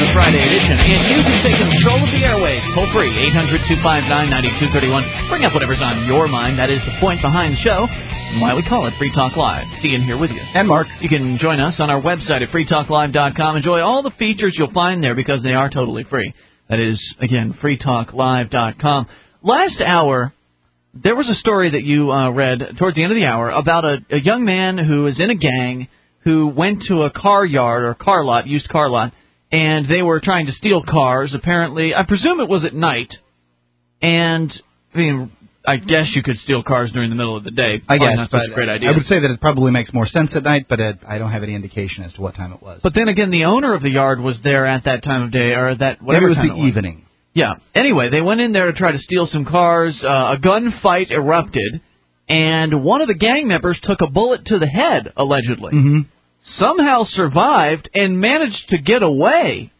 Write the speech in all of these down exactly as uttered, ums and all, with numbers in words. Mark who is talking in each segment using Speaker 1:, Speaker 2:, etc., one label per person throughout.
Speaker 1: Friday edition. And you can take control of the airwaves. Toll free, eight hundred, two five nine, nine two three one. Bring up whatever's on your mind. That is the point behind the show. And why we call it Free Talk Live. Ian here with you.
Speaker 2: And Mark.
Speaker 1: You can join us on our website at free talk live dot com. Enjoy all the features you'll find there because they are totally free. That is, again, free talk live dot com. Last hour, there was a story that you uh, read towards the end of the hour about a, a young man who is in a gang who went to a car yard or car lot, used car lot, and they were trying to steal cars. Apparently, I presume it was at night. And, I mean, I guess you could steal cars during the middle of the day.
Speaker 2: I guess,
Speaker 1: not
Speaker 2: but
Speaker 1: such a great idea.
Speaker 2: I would say that it probably makes more sense at night, but it, I don't have any indication as to what time it was.
Speaker 1: But then again, the owner of the yard was there at that time of day, or that whatever
Speaker 2: Maybe it was
Speaker 1: time
Speaker 2: the
Speaker 1: it was.
Speaker 2: evening.
Speaker 1: Yeah. Anyway, they went in there to try to steal some cars. Uh, a gunfight erupted, and one of the gang members took a bullet to the head, allegedly.
Speaker 2: Mm-hmm.
Speaker 1: Somehow survived and managed to get away.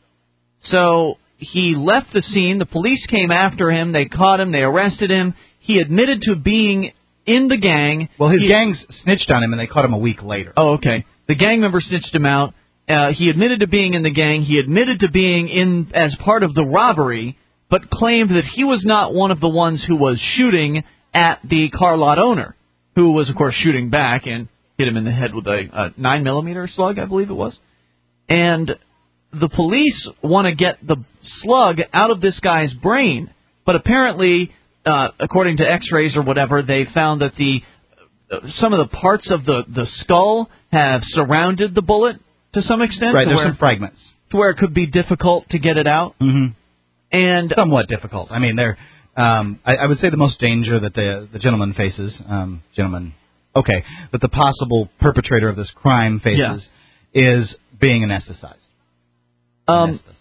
Speaker 1: So he left the scene. The police came after him. They caught him. They arrested him. He admitted to being in the gang.
Speaker 2: Well, his
Speaker 1: he,
Speaker 2: gangs snitched on him, and they caught him a week later.
Speaker 1: Oh, okay. The gang member snitched him out. Uh, he admitted to being in the gang. He admitted to being in as part of the robbery, but claimed that he was not one of the ones who was shooting at the car lot owner, who was, of course, shooting back and hit him in the head with a, a nine millimeter slug, I believe it was. And the police want to get the slug out of this guy's brain, but apparently, uh, according to X-rays or whatever, they found that the uh, some of the parts of the, the skull have surrounded the bullet to some extent.
Speaker 2: Right, there's
Speaker 1: where,
Speaker 2: some fragments.
Speaker 1: To where it could be difficult to get it out.
Speaker 2: Mm-hmm.
Speaker 1: And
Speaker 2: somewhat difficult. I mean, they're. Um, I, I would say the most danger that the the gentleman faces, um, gentleman, okay, that the possible perpetrator of this crime faces yeah. is being anesthetized.
Speaker 1: Um,
Speaker 2: anesthetized.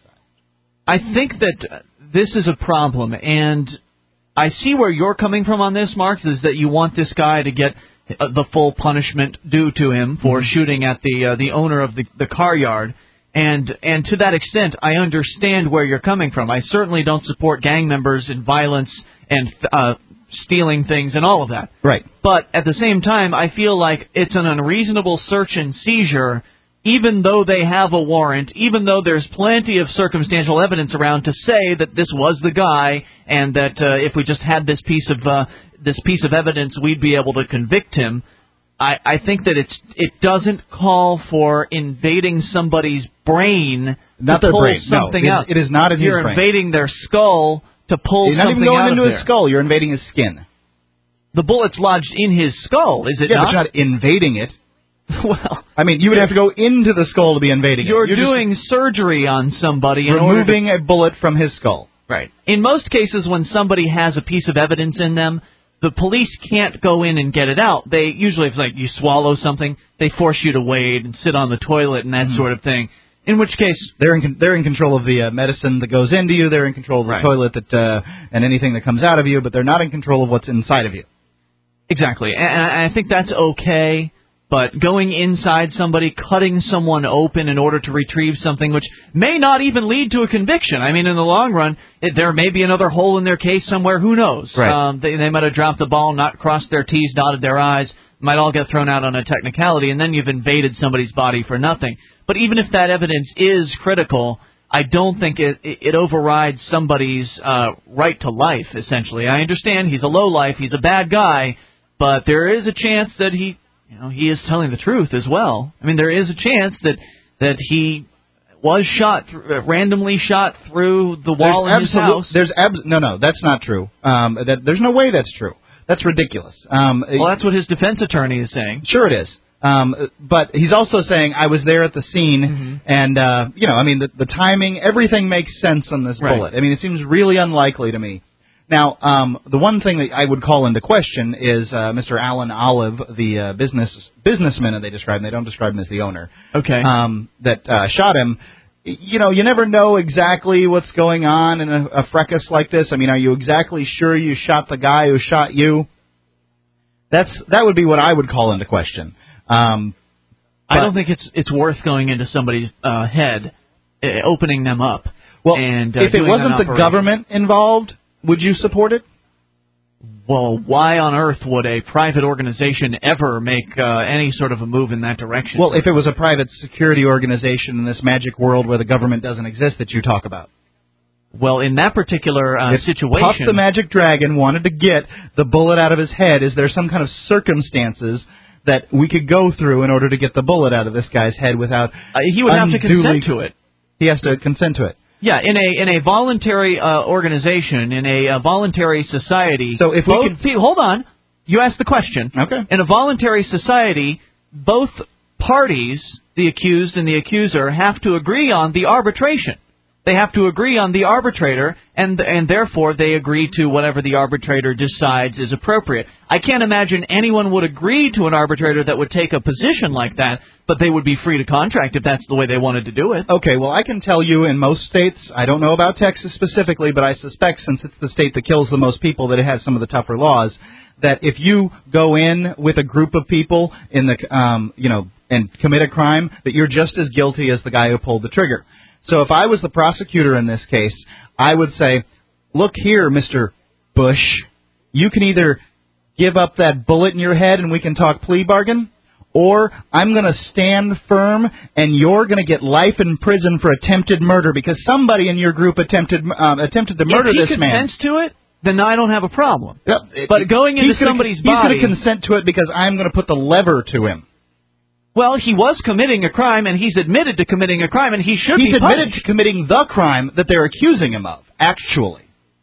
Speaker 1: I think that this is a problem, and I see where you're coming from on this, Mark, is that you want this guy to get uh, the full punishment due to him for mm-hmm. shooting at the uh, the owner of the, the car yard. And and to that extent, I understand where you're coming from. I certainly don't support gang members in violence and uh, stealing things and all of that.
Speaker 2: Right.
Speaker 1: But at the same time, I feel like it's an unreasonable search and seizure, even though they have a warrant, even though there's plenty of circumstantial evidence around to say that this was the guy, and that uh, if we just had this piece of uh, this piece of evidence, we'd be able to convict him. I, I think that it's it doesn't call for invading somebody's brain
Speaker 2: not
Speaker 1: to
Speaker 2: their
Speaker 1: pull
Speaker 2: brain.
Speaker 1: something
Speaker 2: no,
Speaker 1: out.
Speaker 2: It is not in
Speaker 1: You're
Speaker 2: his brain.
Speaker 1: You're invading their skull to pull
Speaker 2: You're
Speaker 1: something
Speaker 2: not even going
Speaker 1: out
Speaker 2: into
Speaker 1: of
Speaker 2: his
Speaker 1: there.
Speaker 2: skull. You're invading his skin.
Speaker 1: The bullet's lodged in his skull, is it
Speaker 2: yeah,
Speaker 1: not?
Speaker 2: Yeah, but you're not invading it.
Speaker 1: Well,
Speaker 2: I mean, you would have to go into the skull to be invading
Speaker 1: you're
Speaker 2: it. You're
Speaker 1: doing surgery on somebody in
Speaker 2: removing
Speaker 1: order to,
Speaker 2: a bullet from his skull.
Speaker 1: Right. In most cases, when somebody has a piece of evidence in them, the police can't go in and get it out. They usually, if it's like you swallow something, they force you to wait and sit on the toilet and that mm-hmm. sort of thing. In which case,
Speaker 2: they're in they're in control of the uh, medicine that goes into you. They're in control of the
Speaker 1: right.
Speaker 2: toilet that uh, and anything that comes out of you. But they're not in control of what's inside of you.
Speaker 1: Exactly, and I think that's okay. But going inside somebody, cutting someone open in order to retrieve something, which may not even lead to a conviction. I mean, in the long run, it, there may be another hole in their case somewhere. Who knows?
Speaker 2: Right.
Speaker 1: Um, they, they might have dropped the ball, not crossed their T's, dotted their I's. Might all get thrown out on a technicality, and then you've invaded somebody's body for nothing. But even if that evidence is critical, I don't think it, it, it overrides somebody's uh, right to life, essentially. I understand he's a lowlife, he's a bad guy, but there is a chance that he... You know, he is telling the truth as well. I mean, there is a chance that that he was shot, th- randomly shot through the wall
Speaker 2: there's
Speaker 1: in his
Speaker 2: absolute,
Speaker 1: house.
Speaker 2: There's abs- no, no, that's not true. Um, that, there's no way that's true. That's ridiculous. Um,
Speaker 1: well, that's what his defense attorney is saying.
Speaker 2: Sure it is. Um, but he's also saying, I was there at the scene, mm-hmm. and, uh, you know, I mean, the, the timing, everything makes sense on this
Speaker 1: right.
Speaker 2: bullet. I mean, it seems really unlikely to me. Now, um, the one thing that I would call into question is uh, Mister Alan Olive, the uh, business businessman that they describe, and they don't describe him as the owner,
Speaker 1: okay.
Speaker 2: um, that uh, shot him. You know, you never know exactly what's going on in a, a fracas like this. I mean, are you exactly sure you shot the guy who shot you? That's that would be what I would call into question. Um,
Speaker 1: I don't think it's it's worth going into somebody's uh, head, uh, opening them up.
Speaker 2: Well,
Speaker 1: and, uh,
Speaker 2: if it
Speaker 1: doing
Speaker 2: wasn't
Speaker 1: an
Speaker 2: the
Speaker 1: operation.
Speaker 2: government involved, would you support it?
Speaker 1: Well, why on earth would a private organization ever make uh, any sort of a move in that direction?
Speaker 2: Well, if it was a private security organization in this magic world where the government doesn't exist that you talk about.
Speaker 1: Well, in that particular uh,
Speaker 2: if
Speaker 1: situation...
Speaker 2: Puff the Magic Dragon wanted to get the bullet out of his head, is there some kind of circumstances that we could go through in order to get the bullet out of this guy's head without
Speaker 1: uh, He would have to consent to it.
Speaker 2: He has to consent to it.
Speaker 1: Yeah, in a in a voluntary uh, organization, in a, a voluntary society.
Speaker 2: So if
Speaker 1: both,
Speaker 2: we could,
Speaker 1: hold on, you asked the question.
Speaker 2: Okay.
Speaker 1: In a voluntary society, both parties, the accused and the accuser, have to agree on the arbitration. They have to agree on the arbitrator, and and therefore they agree to whatever the arbitrator decides is appropriate. I can't imagine anyone would agree to an arbitrator that would take a position like that, but they would be free to contract if that's the way they wanted to do it.
Speaker 2: Okay, well, I can tell you in most states, I don't know about Texas specifically, but I suspect since it's the state that kills the most people that it has some of the tougher laws, that if you go in with a group of people in the, um, you know, and commit a crime, that you're just as guilty as the guy who pulled the trigger. So if I was the prosecutor in this case, I would say, look here, Mister Bush, you can either give up that bullet in your head and we can talk plea bargain, or I'm going to stand firm and you're going to get life in prison for attempted murder because somebody in your group attempted um, attempted to murder this man.
Speaker 1: If he consents to it, then I don't have a problem.
Speaker 2: Yep.
Speaker 1: But going into
Speaker 2: he's
Speaker 1: somebody's
Speaker 2: gonna,
Speaker 1: body...
Speaker 2: He's going to consent to it because I'm going to put the lever to him.
Speaker 1: Well, he was committing a crime, and he's admitted to committing a crime, and he should
Speaker 2: he's
Speaker 1: be punished.
Speaker 2: He's admitted to committing the crime that they're accusing him of, actually.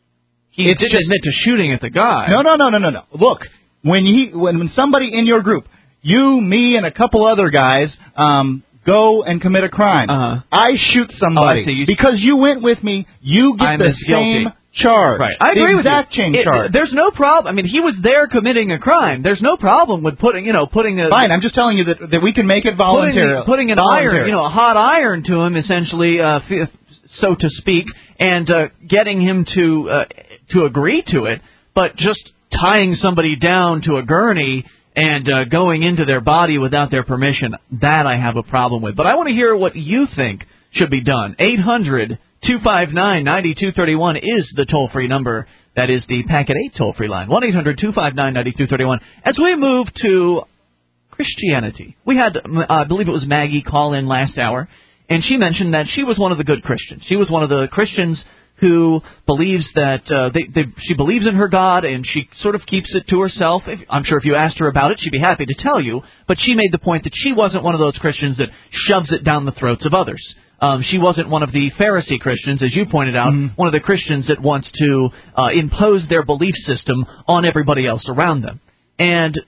Speaker 1: He it's didn't just, admit to shooting at the guy.
Speaker 2: No, no, no, no, no, no. Look, when, he, when, when somebody in your group, you, me, and a couple other guys, um, go and commit a crime,
Speaker 1: uh-huh.
Speaker 2: I shoot somebody.
Speaker 1: Oh, I see. You
Speaker 2: because you went with me, you get
Speaker 1: I'm
Speaker 2: the
Speaker 1: guilty.
Speaker 2: same charge.
Speaker 1: Right. I agree
Speaker 2: the
Speaker 1: with
Speaker 2: exact
Speaker 1: you.
Speaker 2: same
Speaker 1: it,
Speaker 2: charge.
Speaker 1: There's no problem. I mean, he was there committing a crime. There's no problem with putting, you know, putting a...
Speaker 2: Fine, I'm just telling you that, that we can make it voluntary.
Speaker 1: Putting, putting an
Speaker 2: voluntary.
Speaker 1: iron, you know, a hot iron to him, essentially, uh, so to speak, and uh, getting him to uh, to agree to it, but just tying somebody down to a gurney and uh, going into their body without their permission, that I have a problem with. But I want to hear what you think should be done. eight hundred two five nine nine two three one is the toll-free number. That is the Packet eight toll-free line. one eight hundred two five nine nine two three one. As we move to Christianity, we had, uh, I believe it was Maggie, call in last hour, and she mentioned that she was one of the good Christians. She was one of the Christians who believes that uh, they, they, she believes in her God, and she sort of keeps it to herself. If, I'm sure if you asked her about it, she'd be happy to tell you, but she made the point that she wasn't one of those Christians that shoves it down the throats of others. Um, she wasn't one of the Pharisee Christians, as you pointed out, mm-hmm. one of the Christians that wants to uh, impose their belief system on everybody else around them. And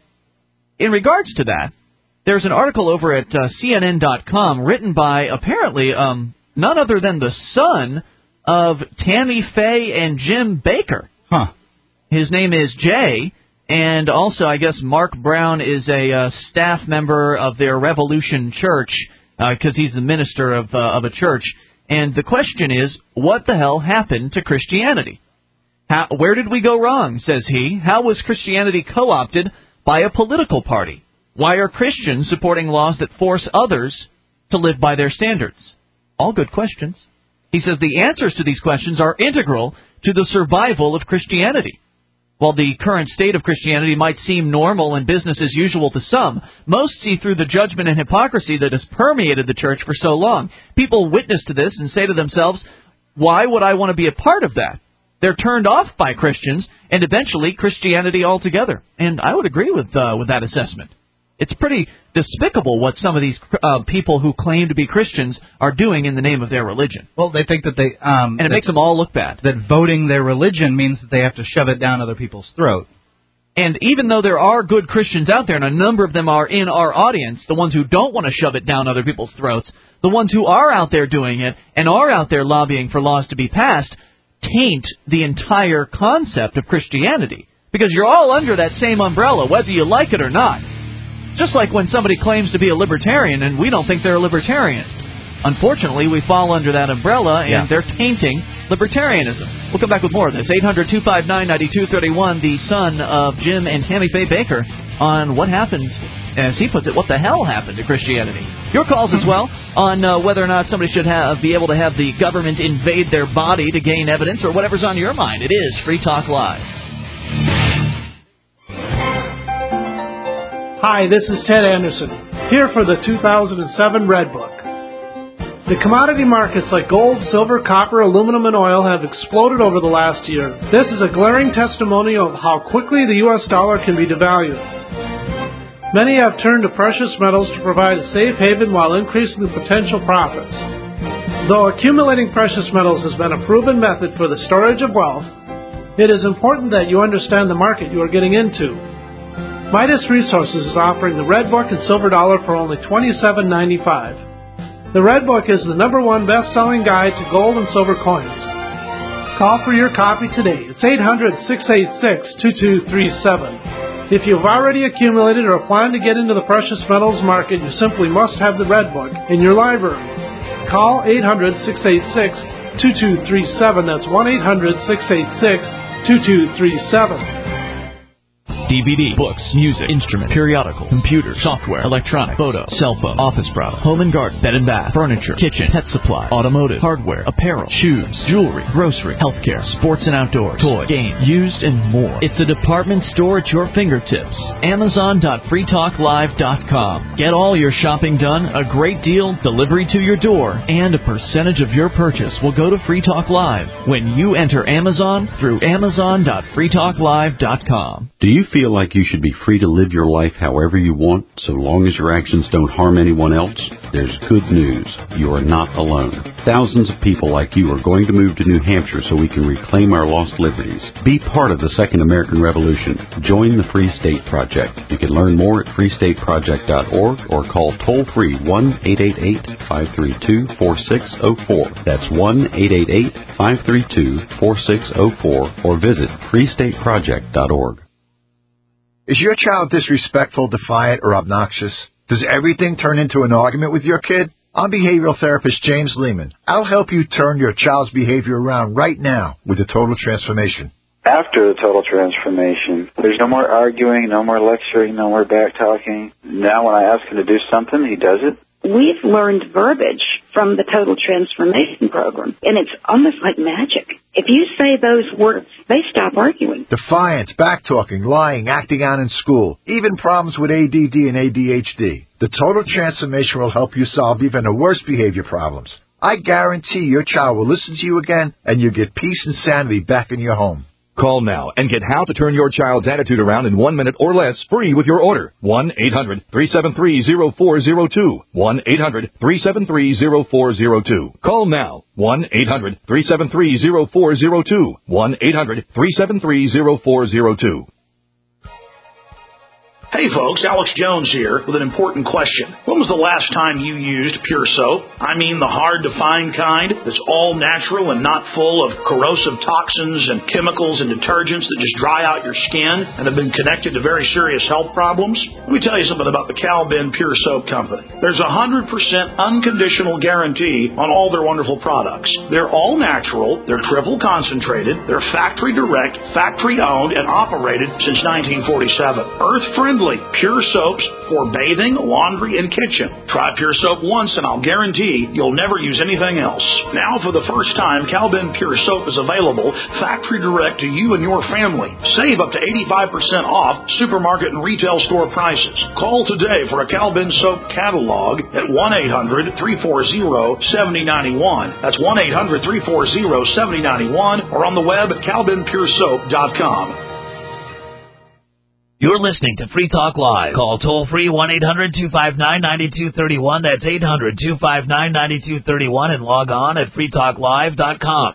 Speaker 1: in regards to that, there's an article over at uh, C N N dot com written by, apparently, um, none other than the son of Tammy Faye and Jim Bakker.
Speaker 2: Huh.
Speaker 1: His name is Jay, and also, I guess, Mark Brown is a uh, staff member of their Revolution Church, because uh, he's the minister of uh, of a church. And the question is, what the hell happened to Christianity? How, where did we go wrong, says he? How was Christianity co-opted by a political party? Why are Christians supporting laws that force others to live by their standards? All good questions. He says the answers to these questions are integral to the survival of Christianity. While the current state of Christianity might seem normal and business as usual to some, most see through the judgment and hypocrisy that has permeated the church for so long. People witness to this and say to themselves, why would I want to be a part of that? They're turned off by Christians and eventually Christianity altogether. And I would agree with uh, with that assessment. It's pretty despicable what some of these uh, people who claim to be Christians are doing in the name of their religion.
Speaker 2: Well, they think that they... Um,
Speaker 1: and it makes them all look bad.
Speaker 2: That voting their religion means that they have to shove it down other people's throat.
Speaker 1: And even though there are good Christians out there, and a number of them are in our audience, the ones who don't want to shove it down other people's throats, the ones who are out there doing it and are out there lobbying for laws to be passed, taint the entire concept of Christianity. Because you're all under that same umbrella, whether you like it or not. Just like when somebody claims to be a libertarian and we don't think they're a libertarian. Unfortunately, we fall under that umbrella and yeah. they're tainting libertarianism. We'll come back with more of this. eight hundred two five nine nine two three one, the son of Jim and Tammy Faye Bakker, on what happened, as he puts it, what the hell happened to Christianity. Your calls as well on uh, whether or not somebody should have, be able to have the government invade their body to gain evidence or whatever's on your mind. It is Free Talk Live.
Speaker 3: Hi, this is Ted Anderson, here for the two thousand seven Red Book. The commodity markets like gold, silver, copper, aluminum, and oil have exploded over the last year. This is a glaring testimonial of how quickly the U S dollar can be devalued. Many have turned to precious metals to provide a safe haven while increasing the potential profits. Though accumulating precious metals has been a proven method for the storage of wealth, it is important that you understand the market you are getting into. Midas Resources is offering the Red Book and Silver Dollar for only twenty-seven ninety-five. The Red Book is the number one best-selling guide to gold and silver coins. Call for your copy today. It's eight hundred, six eight six, two two three seven. If you've already accumulated or plan to get into the precious metals market, you simply must have the Red Book in your library. Call eight hundred, six eight six, two two three seven. That's one eight hundred, six eight six, two two three seven.
Speaker 4: D V D, books, music, instrument, periodicals, computer, software, electronic, photo, cell phone, office product, home and garden, bed and bath, furniture, kitchen, pet supply, automotive, hardware, apparel, shoes, jewelry, grocery, healthcare, sports and outdoors, toys, games, used, and more. It's a department store at your fingertips. Amazon dot free talk live dot com. Get all your shopping done, a great deal, delivery to your door, and a percentage of your purchase will go to Free Talk Live when you enter Amazon through Amazon dot free talk live dot com.
Speaker 5: Do you feel like you should be free to live your life however you want, so long as your actions don't harm anyone else? There's good news. You are not alone. Thousands of people like you are going to move to New Hampshire so we can reclaim our lost liberties. Be part of the Second American Revolution. Join the Free State Project. You can learn more at free state project dot org or call toll-free one eight eight eight, five three two, four six zero four. That's one eight eight eight, five three two, four six zero four or visit free state project dot org.
Speaker 6: Is your child disrespectful, defiant, or obnoxious? Does everything turn into an argument with your kid? I'm behavioral therapist James Lehman. I'll help you turn your child's behavior around right now with a total transformation.
Speaker 7: After the total transformation, there's no more arguing, no more lecturing, no more back-talking. Now when I ask him to do something, he does it.
Speaker 8: We've learned verbiage from the Total Transformation Program, and it's almost like magic. If you say those words, they stop arguing.
Speaker 6: Defiance, back-talking, lying, acting out in school, even problems with A D D and A D H D. The Total Transformation will help you solve even the worst behavior problems. I guarantee your child will listen to you again, and you'll get peace and sanity back in your home.
Speaker 9: Call now and get how to turn your child's attitude around in one minute or less free with your order. one eight hundred, three seven three, zero four zero two. one eight hundred, three seven three, zero four zero two. Call now. one eight hundred, three seven three, zero four zero two. one eight hundred, three seven three, zero four zero two.
Speaker 10: Hey folks, Alex Jones here with an important question. When was the last time you used Pure Soap? I mean the hard-to-find kind that's all natural and not full of corrosive toxins and chemicals and detergents that just dry out your skin and have been connected to very serious health problems? Let me tell you something about the Cal-Ben Pure Soap Company. There's a one hundred percent unconditional guarantee on all their wonderful products. They're all natural, they're triple concentrated, they're factory direct, factory owned, and operated since nineteen forty-seven. Earth-friendly. Pure soaps for bathing, laundry, and kitchen. Try Pure Soap once and I'll guarantee you'll never use anything else. Now for the first time, Cal-Ben Pure Soap is available factory direct to you and your family. Save up to eighty-five percent off supermarket and retail store prices. Call today for a Cal-Ben Soap catalog at one eight hundred, three four zero, seven zero nine one. That's one eight hundred, three four zero, seven zero nine one or on the web at cal ben pure soap dot com.
Speaker 11: You're listening to Free Talk Live. Call toll-free one eight hundred, two five nine, nine two three one. That's eight hundred, two five nine, nine two three one and log on at free talk live dot com.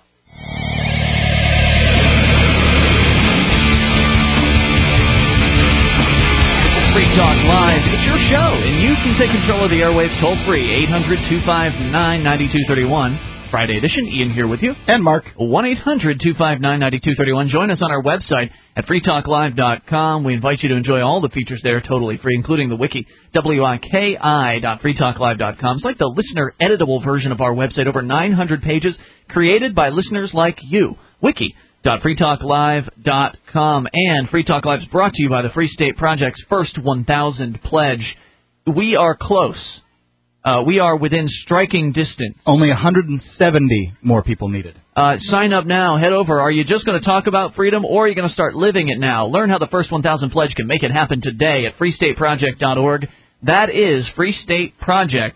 Speaker 1: Free Talk Live. It's your show, and you can take control of the airwaves toll-free, eight hundred, two five nine, nine two three one. Friday edition. Ian here with you.
Speaker 2: And Mark.
Speaker 1: one eight hundred, two five nine, nine two three one. Join us on our website at free talk live dot com. We invite you to enjoy all the features there totally free, including the wiki, wiki dot free talk live dot com. It's like the listener editable version of our website, over nine hundred pages created by listeners like you. wiki dot free talk live dot com. And Free Talk Live is brought to you by the Free State Project's first one thousand pledge. We are close. Uh, we are within striking distance.
Speaker 2: Only one hundred seventy more people needed.
Speaker 1: Uh, sign up now. Head over. Are you just going to talk about freedom, or are you going to start living it now? Learn how the first one thousand pledge can make it happen today at free state project dot org. That is free state project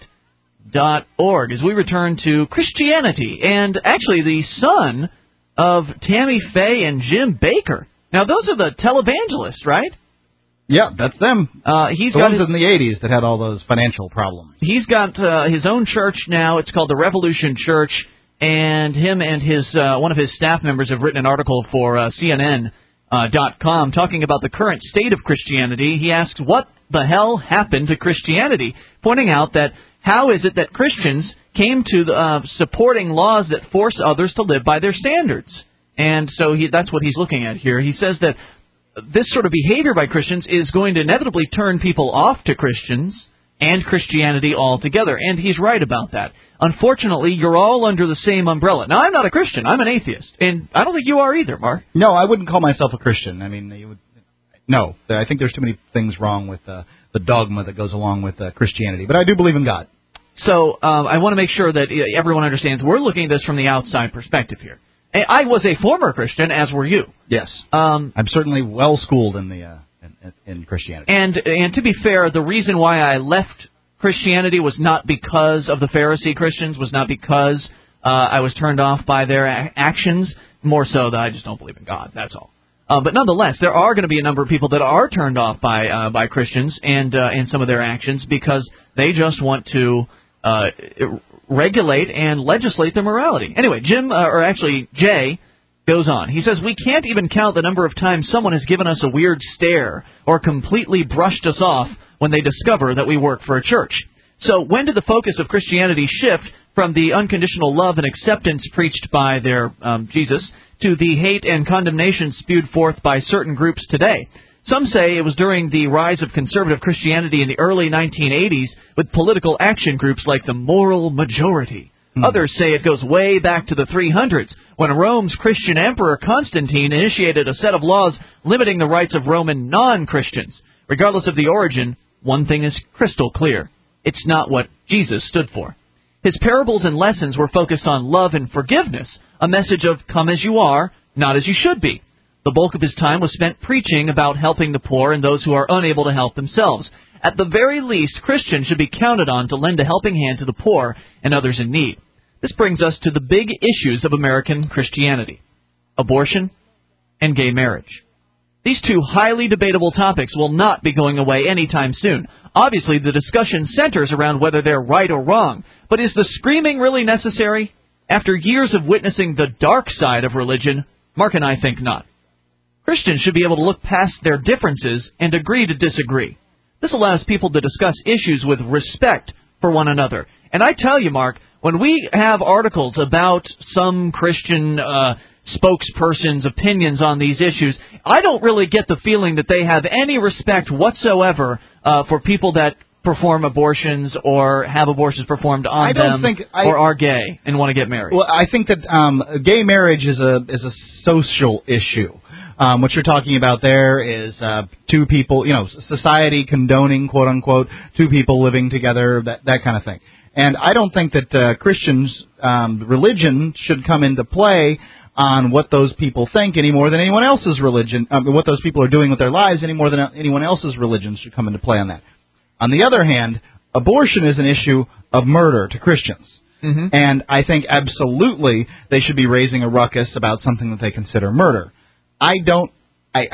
Speaker 1: dot org. As we return to Christianity, and actually the son of Tammy Faye and Jim Baker. Now, those are the televangelists, right?
Speaker 2: Yeah, that's them.
Speaker 1: Uh, he's
Speaker 2: the
Speaker 1: got
Speaker 2: ones
Speaker 1: his,
Speaker 2: in the eighties that had all those financial problems.
Speaker 1: He's got uh, his own church now. It's called the Revolution Church, and him and his uh, one of his staff members have written an article for uh, C N N dot com talking about the current state of Christianity. He asks, what the hell happened to Christianity? Pointing out that how is it that Christians came to the, uh, supporting laws that force others to live by their standards? And so he, that's what he's looking at here. He says that this sort of behavior by Christians is going to inevitably turn people off to Christians and Christianity altogether. And he's right about that. Unfortunately, you're all under the same umbrella. Now, I'm not a Christian. I'm an atheist. And I don't think you are either, Mark.
Speaker 2: No, I wouldn't call myself a Christian. I mean, you would, no. I think there's too many things wrong with uh, the dogma that goes along with uh, Christianity. But I do believe in God.
Speaker 1: So um, I want to make sure that everyone understands we're looking at this from the outside perspective here. I was a former Christian, as were you.
Speaker 2: Yes.
Speaker 1: Um,
Speaker 2: I'm certainly well schooled in the uh, in, in Christianity.
Speaker 1: And and to be fair, the reason why I left Christianity was not because of the Pharisee Christians, was not because uh, I was turned off by their a- actions, more so that I just don't believe in God, that's all. Uh, but nonetheless, there are going to be a number of people that are turned off by uh, by Christians and uh, and some of their actions because they just want to uh, regulate and legislate their morality. Anyway, Jim, uh, or actually Jay, goes on. He says, we can't even count the number of times someone has given us a weird stare or completely brushed us off when they discover that we work for a church. So when did the focus of Christianity shift from the unconditional love and acceptance preached by their um, Jesus to the hate and condemnation spewed forth by certain groups today? Some say it was during the rise of conservative Christianity in the early nineteen eighties with political action groups like the Moral Majority. Hmm. Others say it goes way back to the three hundreds when Rome's Christian Emperor Constantine initiated a set of laws limiting the rights of Roman non-Christians. Regardless of the origin, one thing is crystal clear. It's not what Jesus stood for. His parables and lessons were focused on love and forgiveness, a message of come as you are, not as you should be. The bulk of his time was spent preaching about helping the poor and those who are unable to help themselves. At the very least, Christians should be counted on to lend a helping hand to the poor and others in need. This brings us to the big issues of American Christianity: abortion and gay marriage. These two highly debatable topics will not be going away anytime soon. Obviously, the discussion centers around whether they're right or wrong. But is the screaming really necessary? After years of witnessing the dark side of religion, Mark and I think not. Christians should be able to look past their differences and agree to disagree. This allows people to discuss issues with respect for one another. And I tell you, Mark, when we have articles about some Christian uh, spokesperson's opinions on these issues, I don't really get the feeling that they have any respect whatsoever uh, for people that perform abortions or have abortions performed on
Speaker 2: I don't
Speaker 1: them
Speaker 2: think I,
Speaker 1: or are gay and want to get married.
Speaker 2: Well, I think that um, gay marriage is a is a social issue. Um, what you're talking about there is uh, two people, you know, society condoning, quote unquote, two people living together, that that kind of thing. And I don't think that uh, Christians' um, religion should come into play on what those people think any more than anyone else's religion, um, what those people are doing with their lives any more than anyone else's religion should come into play on that. On the other hand, abortion is an issue of murder to Christians. Mm-hmm. And I think absolutely they should be raising a ruckus about something that they consider murder. I don't, I,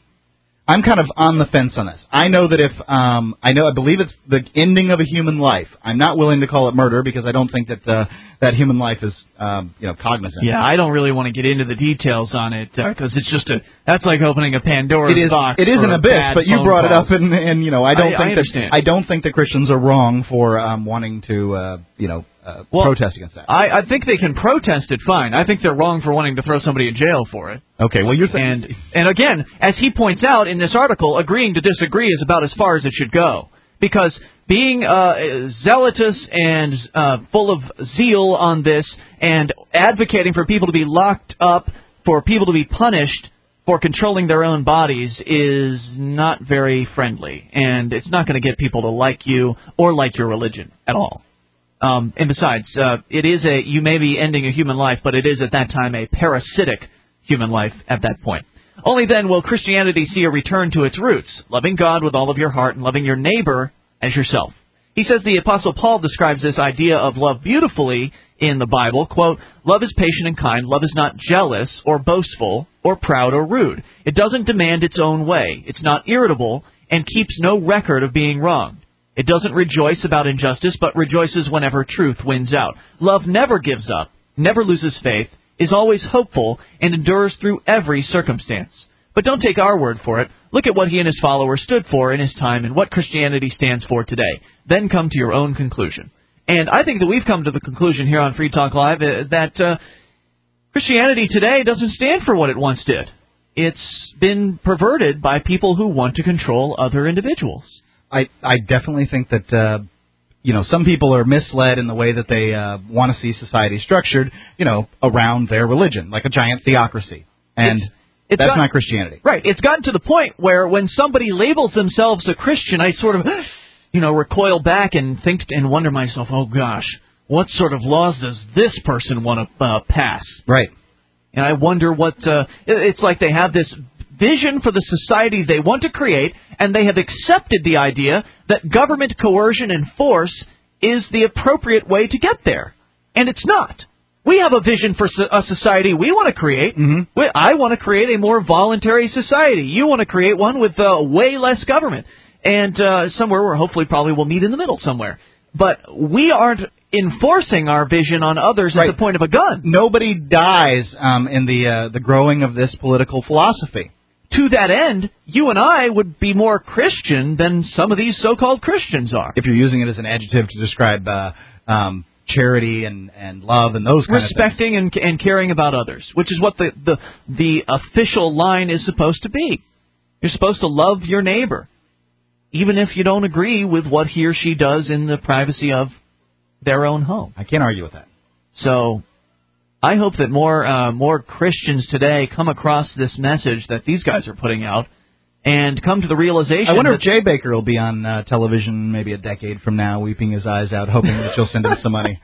Speaker 2: I'm kind of on the fence on this. I know that if, um, I know, I believe it's the ending of a human life. I'm not willing to call it murder because I don't think that uh, that human life is, um, you know, cognizant.
Speaker 1: Yeah, I don't really want to get into the details on it because uh, it's just a, that's like opening a Pandora's
Speaker 2: it is,
Speaker 1: box.
Speaker 2: It is an abyss, but you brought
Speaker 1: calls.
Speaker 2: it up, and, and you know, I don't
Speaker 1: I,
Speaker 2: think
Speaker 1: I
Speaker 2: that I don't think that Christians are wrong for um, wanting to, uh, you know. Uh,
Speaker 1: well,
Speaker 2: protest against that.
Speaker 1: I, I think they can protest it fine. I think they're wrong for wanting to throw somebody in jail for it.
Speaker 2: Okay, well, you're saying...
Speaker 1: And, and again, as he points out in this article, agreeing to disagree is about as far as it should go. Because being uh, zealotous and uh, full of zeal on this and advocating for people to be locked up, for people to be punished for controlling their own bodies is not very friendly, and it's not going to get people to like you or like your religion at all. Um, and besides, uh, it is a you may be ending a human life, but it is at that time a parasitic human life at that point. Only then will Christianity see a return to its roots, loving God with all of your heart and loving your neighbor as yourself. He says the Apostle Paul describes this idea of love beautifully in the Bible. Quote, love is patient and kind. Love is not jealous or boastful or proud or rude. It doesn't demand its own way. It's not irritable and keeps no record of being wronged. It doesn't rejoice about injustice, but rejoices whenever truth wins out. Love never gives up, never loses faith, is always hopeful, and endures through every circumstance. But don't take our word for it. Look at what he and his followers stood for in his time and what Christianity stands for today. Then come to your own conclusion. And I think that we've come to the conclusion here on Free Talk Live uh, that uh, Christianity today doesn't stand for what it once did. It's been perverted by people who want to control other individuals.
Speaker 2: I, I definitely think that, uh, you know, some people are misled in the way that they uh, want to see society structured, you know, around their religion, like a giant theocracy. And it's, it's that's
Speaker 1: gotten,
Speaker 2: not Christianity.
Speaker 1: Right. It's gotten to the point where when somebody labels themselves a Christian, I sort of, you know, recoil back and think and wonder myself, oh, gosh, what sort of laws does this person want to uh, pass?
Speaker 2: Right.
Speaker 1: And I wonder what, uh, it's like they have this vision for the society they want to create, and they have accepted the idea that government coercion and force is the appropriate way to get there. And it's not. We have a vision for a society we want to create.
Speaker 2: Mm-hmm.
Speaker 1: I want to create a more voluntary society. You want to create one with uh, way less government. And uh, somewhere where hopefully probably we'll meet in the middle somewhere. But we aren't enforcing our vision on others
Speaker 2: right.
Speaker 1: at the point of a gun.
Speaker 2: Nobody dies um, in the uh, the growing of this political philosophy.
Speaker 1: To that end, you and I would be more Christian than some of these so-called Christians are.
Speaker 2: If you're using it as an adjective to describe uh, um, charity and, and love and those kind
Speaker 1: Respecting
Speaker 2: of things.
Speaker 1: and, and caring about others, which is what the, the, the official line is supposed to be. You're supposed to love your neighbor, even if you don't agree with what he or she does in the privacy of their own home.
Speaker 2: I can't argue with that.
Speaker 1: So I hope that more uh, more Christians today come across this message that these guys are putting out and come to the realization.
Speaker 2: I wonder
Speaker 1: that
Speaker 2: if Jay Baker will be on uh, television maybe a decade from now, weeping his eyes out, hoping that you'll send him some money.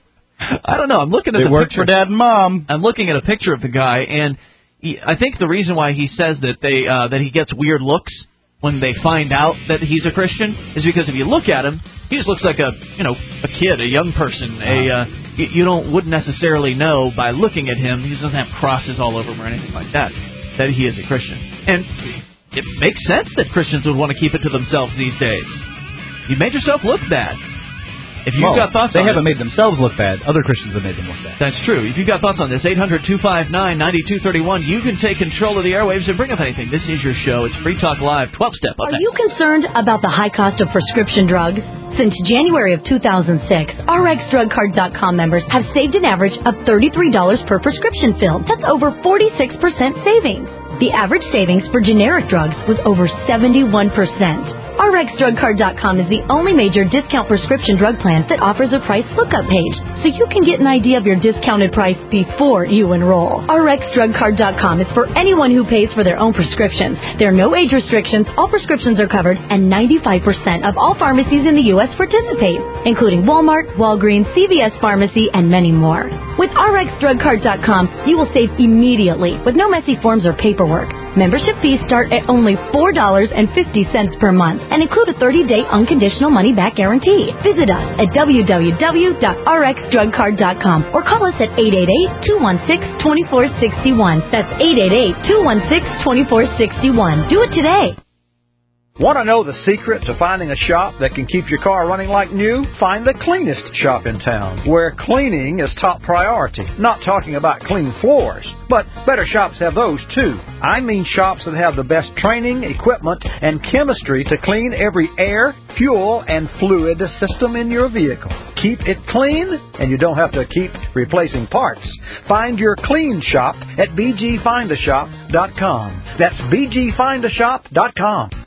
Speaker 1: I don't know. I'm looking at
Speaker 2: it
Speaker 1: the
Speaker 2: worked
Speaker 1: picture.
Speaker 2: for Dad and Mom.
Speaker 1: I'm looking at a picture of the guy, and he, I think the reason why he says that they uh, that he gets weird looks when they find out that he's a Christian is because if you look at him, he just looks like a you know a kid, a young person. A uh, you, you don't wouldn't necessarily know by looking at him. He doesn't have crosses all over him or anything like that that he is a Christian. And it makes sense that Christians would want to keep it to themselves these days. You made yourself look bad. If you've
Speaker 2: well,
Speaker 1: got thoughts
Speaker 2: they
Speaker 1: on
Speaker 2: haven't
Speaker 1: it,
Speaker 2: made themselves look bad. Other Christians have made them look bad.
Speaker 1: That's true. If you've got thoughts on this, eight hundred two five nine nine two three one, you can take control of the airwaves and bring up anything. This is your show. It's Free Talk Live, twelve-step.
Speaker 12: Are you concerned about the high cost of prescription drugs? Since January of two thousand six, R X Drug Card dot com members have saved an average of thirty-three dollars per prescription fill. That's over forty-six percent savings. The average savings for generic drugs was over seventy-one percent. R X Drug Card dot com is the only major discount prescription drug plan that offers a price lookup page, so you can get an idea of your discounted price before you enroll. R X Drug Card dot com is for anyone who pays for their own prescriptions. There are no age restrictions, all prescriptions are covered, and ninety-five percent of all pharmacies in the U S participate, including Walmart, Walgreens, C V S Pharmacy, and many more. With R X Drug Card dot com, you will save immediately with no messy forms or paperwork. Membership fees start at only four dollars and fifty cents per month and include a thirty-day unconditional money-back guarantee. Visit us at w w w dot r x drug card dot com or call us at eight eight eight, two one six, two four six one. That's eight eight eight, two one six, two four six one. Do it today.
Speaker 13: Want to know the secret to finding a shop that can keep your car running like new? Find the cleanest shop in town, where cleaning is top priority. Not talking about clean floors, but better shops have those too. I mean shops that have the best training, equipment, and chemistry to clean every air, fuel, and fluid system in your vehicle. Keep it clean, and you don't have to keep replacing parts. Find your clean shop at b g find a shop dot com. That's b g find a shop dot com.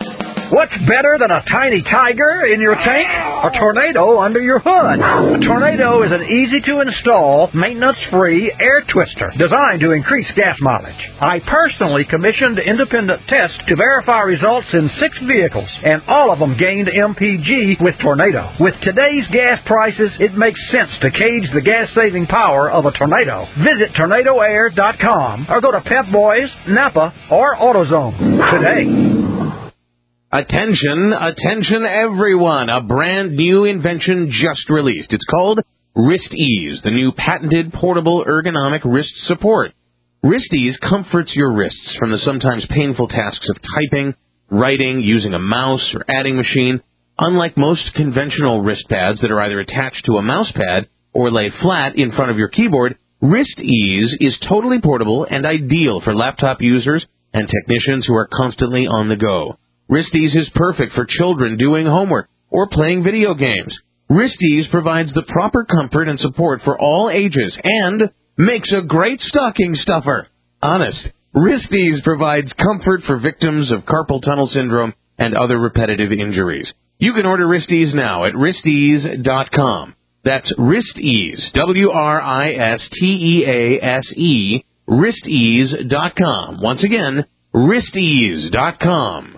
Speaker 13: What's better than a tiny tiger in your tank? A tornado under your hood. A tornado is an easy-to-install, maintenance-free air twister designed to increase gas mileage. I personally commissioned independent tests to verify results in six vehicles, and all of them gained M P G with Tornado. With today's gas prices, it makes sense to gauge the gas-saving power of a tornado. Visit tornado air dot com or go to Pep Boys, Napa, or AutoZone today.
Speaker 14: Attention, attention everyone. A brand new invention just released. It's called WristEase, the new patented portable ergonomic wrist support. WristEase comforts your wrists from the sometimes painful tasks of typing, writing, using a mouse, or adding machine. Unlike most conventional wrist pads that are either attached to a mouse pad or lay flat in front of your keyboard, WristEase is totally portable and ideal for laptop users and technicians who are constantly on the go. WristEase is perfect for children doing homework or playing video games. WristEase provides the proper comfort and support for all ages and makes a great stocking stuffer. Honest, WristEase provides comfort for victims of carpal tunnel syndrome and other repetitive injuries. You can order WristEase now at wrist ease dot com. That's WristEase, W R I S T E A S E, wrist ease dot com. Once again, wrist ease dot com.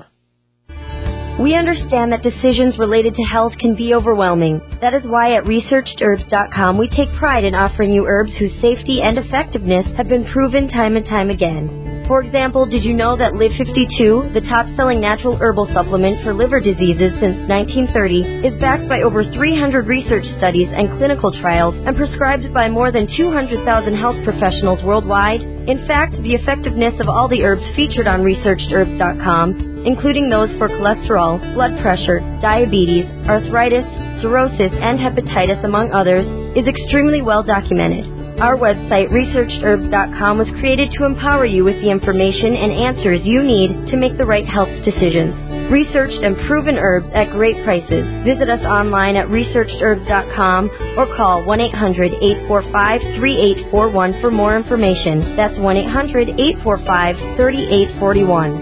Speaker 15: We understand that decisions related to health can be overwhelming. That is why at researched herbs dot com we take pride in offering you herbs whose safety and effectiveness have been proven time and time again. For example, did you know that Live fifty-two, the top-selling natural herbal supplement for liver diseases since nineteen thirty, is backed by over three hundred research studies and clinical trials and prescribed by more than two hundred thousand health professionals worldwide? In fact, the effectiveness of all the herbs featured on researched herbs dot com, including those for cholesterol, blood pressure, diabetes, arthritis, cirrhosis, and hepatitis, among others, is extremely well documented. Our website, researched herbs dot com, was created to empower you with the information and answers you need to make the right health decisions. Researched and proven herbs at great prices. Visit us online at researched herbs dot com or call one eight hundred, eight four five, three eight four one for more information. That's one eight hundred, eight four five, three eight four one.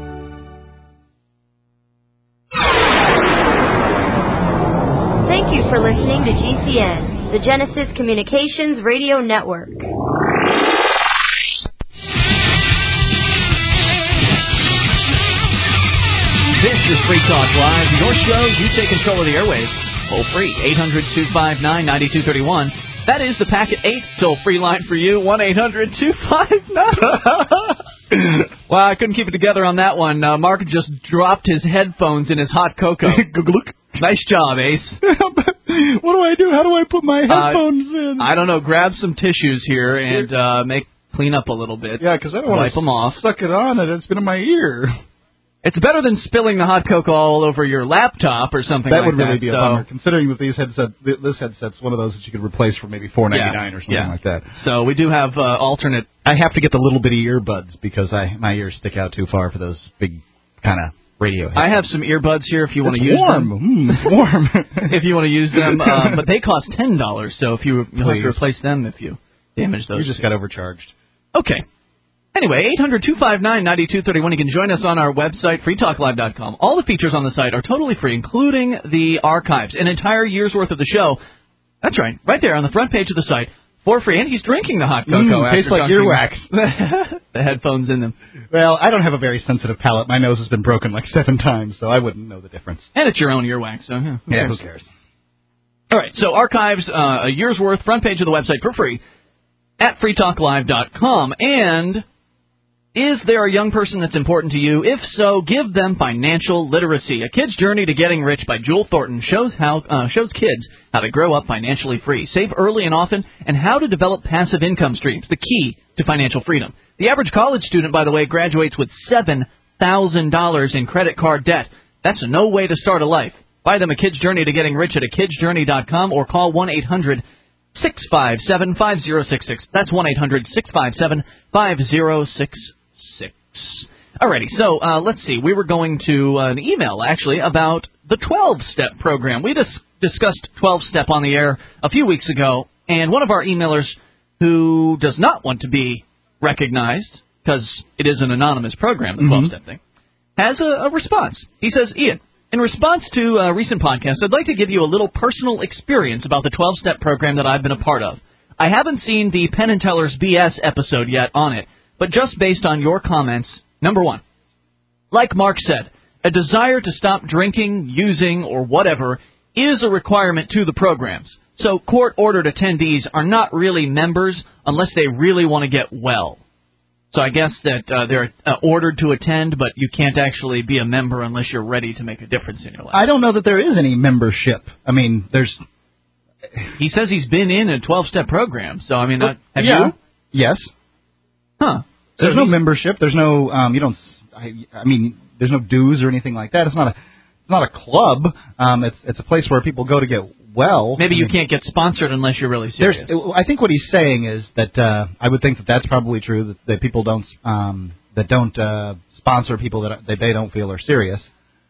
Speaker 15: Thank you for listening to G C N, the Genesis Communications Radio Network.
Speaker 1: This is Free Talk Live, your show. You take control of the airwaves. Toll free, eight hundred, two five nine, nine two three one. That is the Packet eight toll-free line for you, one eight hundred, two five nine. Well, I couldn't keep it together on that one. Uh, Mark just dropped his headphones in his hot cocoa. Nice job, Ace.
Speaker 2: What do I do? How do I put my headphones
Speaker 1: uh,
Speaker 2: in?
Speaker 1: I don't know. Grab some tissues here and uh, make clean up a little bit.
Speaker 2: Yeah, because I don't want
Speaker 1: Wipe
Speaker 2: to
Speaker 1: them off.
Speaker 2: suck it on and it's been in my ear.
Speaker 1: It's better than spilling the hot cocoa all over your laptop or something
Speaker 2: that
Speaker 1: like that.
Speaker 2: That would really be
Speaker 1: so.
Speaker 2: a bummer, considering that these headset, this headset's one of those that you could replace for maybe four ninety-nine
Speaker 1: yeah,
Speaker 2: or something
Speaker 1: yeah.
Speaker 2: like that.
Speaker 1: So we do have uh, alternate.
Speaker 2: I have to get the little bitty earbuds because I my ears stick out too far for those big kind of radio headphones.
Speaker 1: I have some earbuds here if you want to use
Speaker 2: warm.
Speaker 1: them.
Speaker 2: Mm, it's warm.
Speaker 1: If you want to use them, uh, but they cost ten dollars. So if you you'll have to replace them if you damage those.
Speaker 2: You just got overcharged.
Speaker 1: Okay. Anyway, eight hundred, two five nine, nine two three one. You can join us on our website, free talk live dot com. All the features on the site are totally free, including the archives, an entire year's worth of the show. That's right, right there on the front page of the site, for free. And he's drinking the hot cocoa.
Speaker 2: Mm, tastes like earwax.
Speaker 1: The headphones in them.
Speaker 2: Well, I don't have a very sensitive palate. My nose has been broken like seven times, so I wouldn't know the difference.
Speaker 1: And it's your own earwax, so who
Speaker 2: yeah,
Speaker 1: cares?
Speaker 2: who cares?
Speaker 1: All right, so archives, uh, a year's worth, front page of the website for free at free talk live dot com. And is there a young person that's important to you? If so, give them financial literacy. A Kid's Journey to Getting Rich by Jewel Thornton shows how uh, shows kids how to grow up financially free, save early and often, and how to develop passive income streams, the key to financial freedom. The average college student, by the way, graduates with seven thousand dollars in credit card debt. That's no way to start a life. Buy them A Kid's Journey to Getting Rich at a kids journey dot com or call one eight hundred, six five seven, five zero six six. That's one eight hundred, six five seven, five zero six six. Alrighty, so uh, let's see. We were going to uh, an email, actually, about the twelve-step program. We dis- discussed twelve-step on the air a few weeks ago, and one of our emailers who does not want to be recognized, because it is an anonymous program, the twelve-step mm-hmm. thing, has a, a response. He says, Ian, in response to a recent podcast, I'd like to give you a little personal experience about the twelve-step program that I've been a part of. I haven't seen the Penn and Teller's B S episode yet on it, but just based on your comments, number one, like Mark said, a desire to stop drinking, using, or whatever is a requirement to the programs. So court-ordered attendees are not really members unless they really want to get well. So I guess that uh, they're uh, ordered to attend, but you can't actually be a member unless you're ready to make a difference in your life.
Speaker 2: I don't know that there is any membership. I mean, there's...
Speaker 1: He says he's been in a twelve-step program, so I mean, uh, have
Speaker 2: yeah.
Speaker 1: you?
Speaker 2: Yes.
Speaker 1: Huh. So
Speaker 2: There's no
Speaker 1: he's-
Speaker 2: membership. There's no, um, you don't, I, I mean, there's no dues or anything like that. It's not a, it's not a club. Um, it's it's a place where people go to get well.
Speaker 1: Maybe
Speaker 2: I
Speaker 1: you
Speaker 2: mean,
Speaker 1: can't get sponsored unless you're really serious.
Speaker 2: There's, I think what he's saying is that uh, I would think that that's probably true. That, that people don't um, that don't uh, sponsor people that that they don't feel are serious.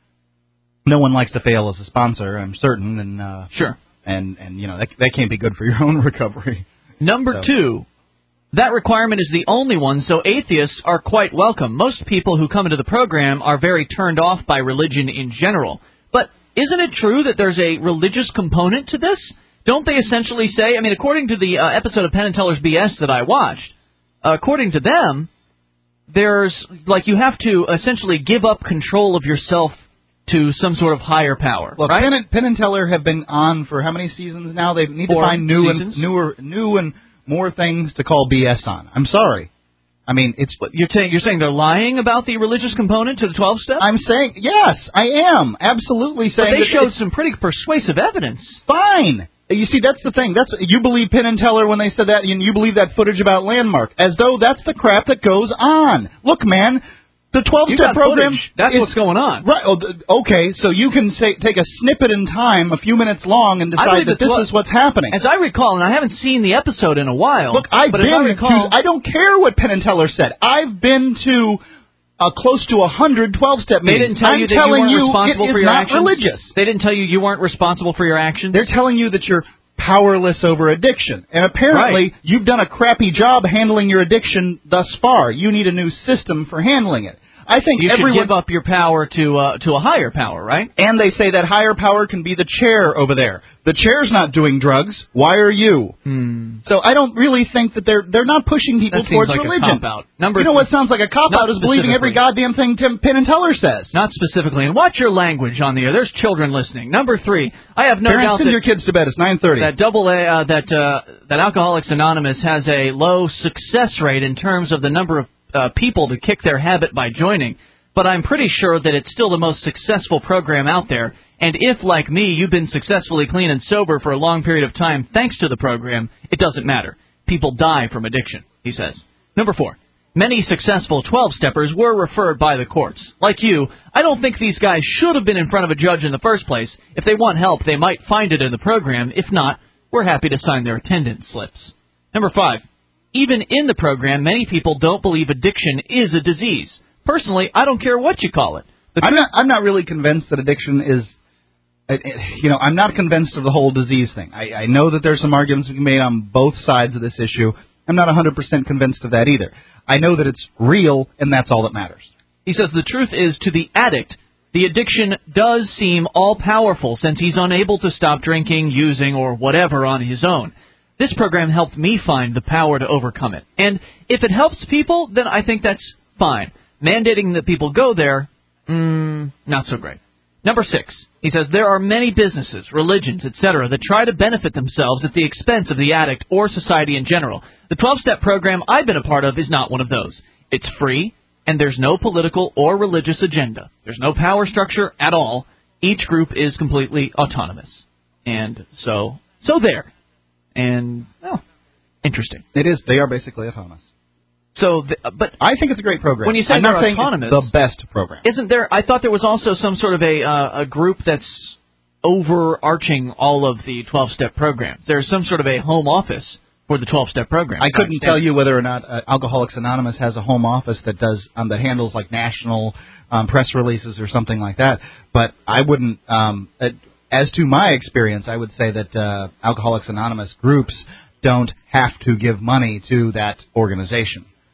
Speaker 2: No one likes to fail as a sponsor, I'm certain, and uh,
Speaker 1: sure,
Speaker 2: and and you know that that can't be good for your own recovery.
Speaker 1: Number
Speaker 2: So.
Speaker 1: two, that requirement is the only one, so atheists are quite welcome. Most people who come into the program are very turned off by religion in general. But isn't it true that there's a religious component to this? Don't they essentially say, I mean, according to the uh, episode of Penn and Teller's B S that I watched, uh, according to them, there's, like, you have to essentially give up control of yourself to some sort of higher power,
Speaker 2: Well,
Speaker 1: right?
Speaker 2: Penn and, Penn and Teller have been on for how many seasons now? They need
Speaker 1: Four
Speaker 2: to find new
Speaker 1: seasons.
Speaker 2: and newer, new and more things to call B S on. I'm sorry. I mean, it's.
Speaker 1: You're saying you're saying they're lying about the religious component to the twelve step?
Speaker 2: I'm saying yes, I am absolutely
Speaker 1: But
Speaker 2: saying.
Speaker 1: they
Speaker 2: that
Speaker 1: showed
Speaker 2: it's
Speaker 1: some pretty persuasive evidence.
Speaker 2: Fine. You see, that's the thing. That's you believe Penn and Teller when they said that, and you believe that footage about Landmark, as though that's the crap that goes on. Look, man. The
Speaker 1: You
Speaker 2: twelve-step
Speaker 1: got
Speaker 2: program.
Speaker 1: footage. That's
Speaker 2: is,
Speaker 1: what's going on.
Speaker 2: Right. Oh, th- okay. So you can say, take a snippet in time, a few minutes long, and
Speaker 1: I
Speaker 2: decide
Speaker 1: believe
Speaker 2: that
Speaker 1: the
Speaker 2: this
Speaker 1: twelve
Speaker 2: is what's happening.
Speaker 1: As I recall, and I haven't seen the episode in a while.
Speaker 2: Look, I've
Speaker 1: but
Speaker 2: been
Speaker 1: as I recall,
Speaker 2: to. I don't care what Penn and Teller said. I've been to uh, close to a hundred twelve-step
Speaker 1: they
Speaker 2: meetings.
Speaker 1: didn't tell
Speaker 2: I'm
Speaker 1: you that you
Speaker 2: telling
Speaker 1: weren't
Speaker 2: you
Speaker 1: responsible
Speaker 2: it
Speaker 1: for
Speaker 2: is
Speaker 1: your
Speaker 2: not
Speaker 1: actions.
Speaker 2: religious.
Speaker 1: They didn't tell you you weren't responsible for your actions.
Speaker 2: They're telling you that you're powerless over addiction, and apparently
Speaker 1: Right.
Speaker 2: you've done a crappy job handling your addiction thus far. You need a new system for handling it. I think
Speaker 1: you
Speaker 2: everyone.
Speaker 1: should give up your power to uh, to a higher power, right?
Speaker 2: And they say that higher power can be the chair over there. The chair's not doing drugs. Why are you?
Speaker 1: Hmm.
Speaker 2: So I don't really think that they're they're not pushing people
Speaker 1: That seems
Speaker 2: towards
Speaker 1: like a
Speaker 2: religion.
Speaker 1: cop-out. Number
Speaker 2: you know what sounds like a cop
Speaker 1: Not
Speaker 2: out is believing every
Speaker 1: specifically.
Speaker 2: goddamn thing Tim Penn and Teller says.
Speaker 1: Not specifically. And watch your language on the air. There's children listening. Number three, I have no
Speaker 2: Parents,
Speaker 1: doubt
Speaker 2: send
Speaker 1: that
Speaker 2: your kids to bed. It's nine thirty.
Speaker 1: that double A, uh, that uh, that Alcoholics Anonymous has a low success rate in terms of the number of uh, people to kick their habit by joining. But I'm pretty sure that it's still the most successful program out there. And if, like me, you've been successfully clean and sober for a long period of time thanks to the program, it doesn't matter. People die from addiction, he says. Number four, many successful twelve-steppers were referred by the courts. Like you, I don't think these guys should have been in front of a judge in the first place. If they want help, they might find it in the program. If not, we're happy to sign their attendance slips. Number five, even in the program, many people don't believe addiction is a disease. Personally, I don't care what you call it. The
Speaker 2: I'm not. I'm not really convinced that addiction is. uh, You know, I'm not convinced of the whole disease thing. I, I know that there's some arguments to be made on both sides of this issue. I'm not one hundred percent convinced of that either. I know that it's real, and that's all that matters.
Speaker 1: He says the truth is, to the addict, the addiction does seem all-powerful since he's unable to stop drinking, using, or whatever on his own. This program helped me find the power to overcome it. And if it helps people, then I think that's fine. Mandating that people go there, mm, not so great. Number six, he says there are many businesses, religions, et cetera that try to benefit themselves at the expense of the addict or society in general. The twelve-step program I've been a part of is not one of those. It's free, and there's no political or religious agenda. There's no power structure at all. Each group is completely autonomous. And so, so there. And, oh, interesting.
Speaker 2: It is. They are basically autonomous.
Speaker 1: So, the, but
Speaker 2: I think it's a great program.
Speaker 1: When you say
Speaker 2: I'm
Speaker 1: they're
Speaker 2: not saying
Speaker 1: autonomous,
Speaker 2: it's the best program.
Speaker 1: Isn't there? I thought there was also some sort of a uh, a group that's overarching all of the twelve-step programs. There's some sort of a home office for the twelve-step program.
Speaker 2: I couldn't tell you whether or not uh, Alcoholics Anonymous has a home office that does um, that handles like national um, press releases or something like that. But I wouldn't. Um, uh, as to my experience, I would say that uh, Alcoholics Anonymous groups don't have to give money to that organization.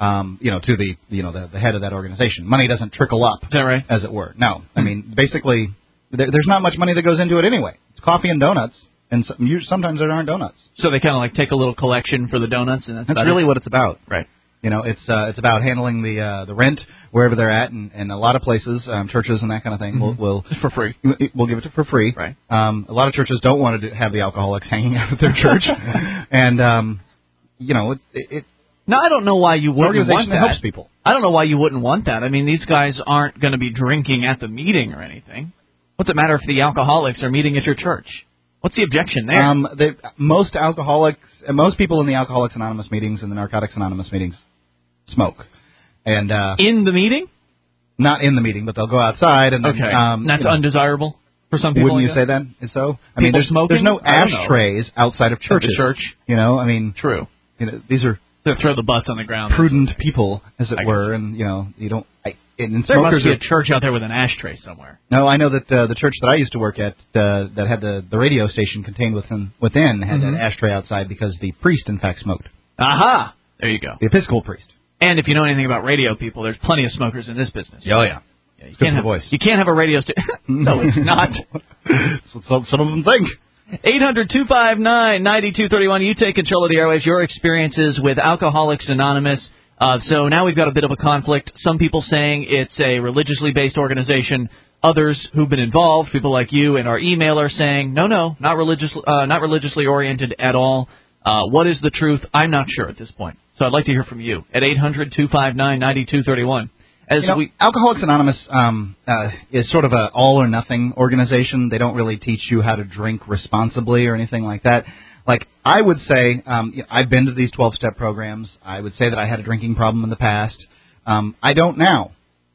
Speaker 2: um, you know, to the you know the, the head of that organization. Money doesn't trickle up,
Speaker 1: is that right?
Speaker 2: As it were. No, I mean basically, there, there's not much money that goes into it anyway. It's coffee and donuts, and some, you, sometimes there aren't donuts.
Speaker 1: So they kind of like take a little collection for the donuts, and that's,
Speaker 2: that's really
Speaker 1: it.
Speaker 2: what it's about,
Speaker 1: right?
Speaker 2: You know, it's uh, it's about handling the uh, the rent wherever they're at, and, and a lot of places, um, churches and that kind of thing,
Speaker 1: mm-hmm.
Speaker 2: will will
Speaker 1: just for free.
Speaker 2: We'll give it to for free.
Speaker 1: Right.
Speaker 2: Um, a lot of churches don't want to do, have the alcoholics hanging out at their church, and um, you know, it. it
Speaker 1: now I don't know why you wouldn't want that.
Speaker 2: that helps people.
Speaker 1: I don't know why you wouldn't want that. I mean, these guys aren't going to be drinking at the meeting or anything. What's it matter if the alcoholics are meeting at your church? What's the objection there?
Speaker 2: Um, they, most alcoholics, most people in the Alcoholics Anonymous meetings and the Narcotics Anonymous meetings smoke, and uh,
Speaker 1: in the meeting,
Speaker 2: not in the meeting, but they'll go outside and
Speaker 1: okay,
Speaker 2: then, um,
Speaker 1: that's
Speaker 2: you know,
Speaker 1: undesirable for some people.
Speaker 2: Wouldn't you say that? Is so? I
Speaker 1: people
Speaker 2: mean, there's,
Speaker 1: smoking?
Speaker 2: there's no ashtrays outside of churches.
Speaker 1: The church,
Speaker 2: you know. I mean,
Speaker 1: true.
Speaker 2: You know, these are
Speaker 1: they throw the butts on the ground.
Speaker 2: Prudent people, as it
Speaker 1: I
Speaker 2: were, and you know, you don't. I, and, and
Speaker 1: there must be
Speaker 2: are,
Speaker 1: a church out there with an ashtray somewhere.
Speaker 2: No, I know that uh, the church that I used to work at, uh, that had the, the radio station contained within within had
Speaker 1: mm-hmm.
Speaker 2: an ashtray outside because the priest, in fact, smoked.
Speaker 1: Aha! There you go.
Speaker 2: The Episcopal priest.
Speaker 1: And if you know anything about radio people, there's plenty of smokers in this business.
Speaker 2: Oh yeah.
Speaker 1: yeah you
Speaker 2: Good
Speaker 1: can't
Speaker 2: for
Speaker 1: have
Speaker 2: the voice.
Speaker 1: You can't have a radio station. No, it's not.
Speaker 2: That's what some, some of them think.
Speaker 1: eight hundred two five nine nine two three one. You take control of the airwaves. Your experiences with Alcoholics Anonymous. Uh, so now we've got a bit of a conflict. Some people saying it's a religiously based organization. Others who've been involved, people like you and our emailer, saying no, no, not religious, uh, not religiously oriented at all. Uh, what is the truth? I'm not sure at this point. So I'd like to hear from you at eight hundred two five nine nine two three one. As
Speaker 2: you know,
Speaker 1: we
Speaker 2: Alcoholics Anonymous um, uh, is sort of a all or nothing organization. They don't really teach you how to drink responsibly or anything like that. Like I would say, um, you know, I've been to these twelve-step programs. I would say that I had a drinking problem in the past. Um, I don't now.